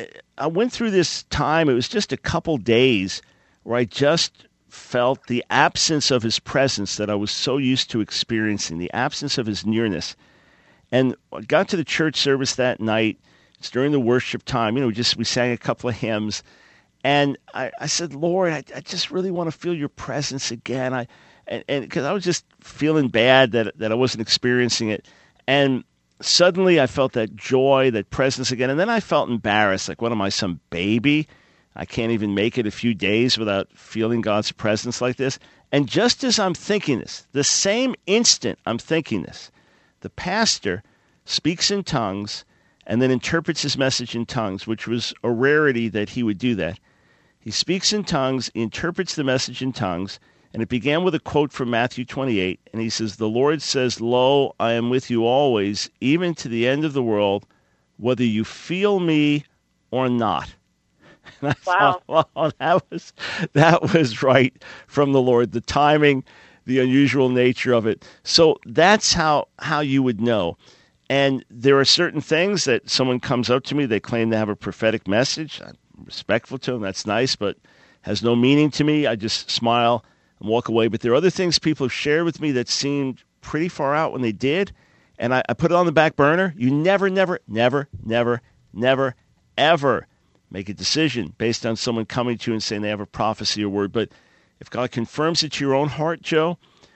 I went through this time, it was just a couple days, where I just felt the absence of His presence that I was so used to experiencing, the absence of His nearness. And I got to the church service that night. It's during the worship time. You know, we just we sang a couple of hymns. And I, I said, Lord, I, I just really want to feel your presence again. I And because I was just feeling bad that that I wasn't experiencing it. And suddenly I felt that joy, that presence again. And then I felt embarrassed. Like, what am I, some baby? I can't even make it a few days without feeling God's presence like this. And just as I'm thinking this, the same instant I'm thinking this, the pastor speaks in tongues and then interprets his message in tongues, which was a rarity that he would do that. He speaks in tongues, interprets the message in tongues, and it began with a quote from Matthew twenty-eight, and he says, the Lord says, lo, I am with you always, even to the end of the world, whether you feel me or not. And I wow. thought, well, that was, that was right from the Lord, the timing, the unusual nature of it. So that's how, how you would know. And there are certain things that someone comes up to me, they claim to have a prophetic message. I'm respectful to them, that's nice, but has no meaning to me. I just smile and walk away. But there are other things people have shared with me that seemed pretty far out when they did, and I, I put it on the back burner. You never, never, never, never, never, ever make a decision based on someone coming to you and saying they have a prophecy or word. But if God confirms it to your own heart, Joe,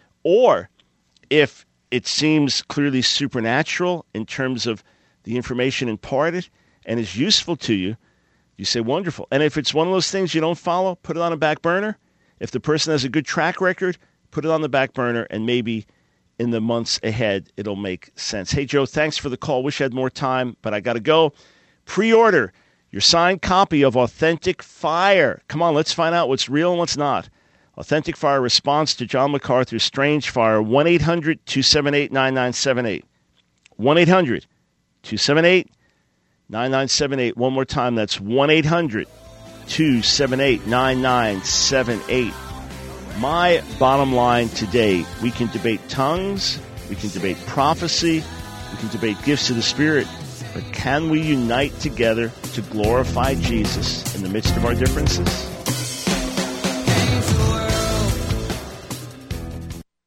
or if it seems clearly supernatural in terms of the information imparted and is useful to you, you say, wonderful. And if it's one of those things you don't follow, put it on a back burner. If the person has a good track record, put it on the back burner, and maybe in the months ahead, it'll make sense. Hey, Joe, thanks for the call. Wish I had more time, but I got to go. Pre-order your signed copy of Authentic Fire. Come on, let's find out what's real and what's not. Authentic Fire, Response to John MacArthur's Strange Fire, one eight hundred two seven eight nine nine seven eight. one eight hundred two seven eight nine nine seven eight. One more time, that's one eight hundred two seven eight nine nine seven eight. My bottom line today, we can debate tongues, we can debate prophecy, we can debate gifts of the Spirit, but can we unite together to glorify Jesus in the midst of our differences?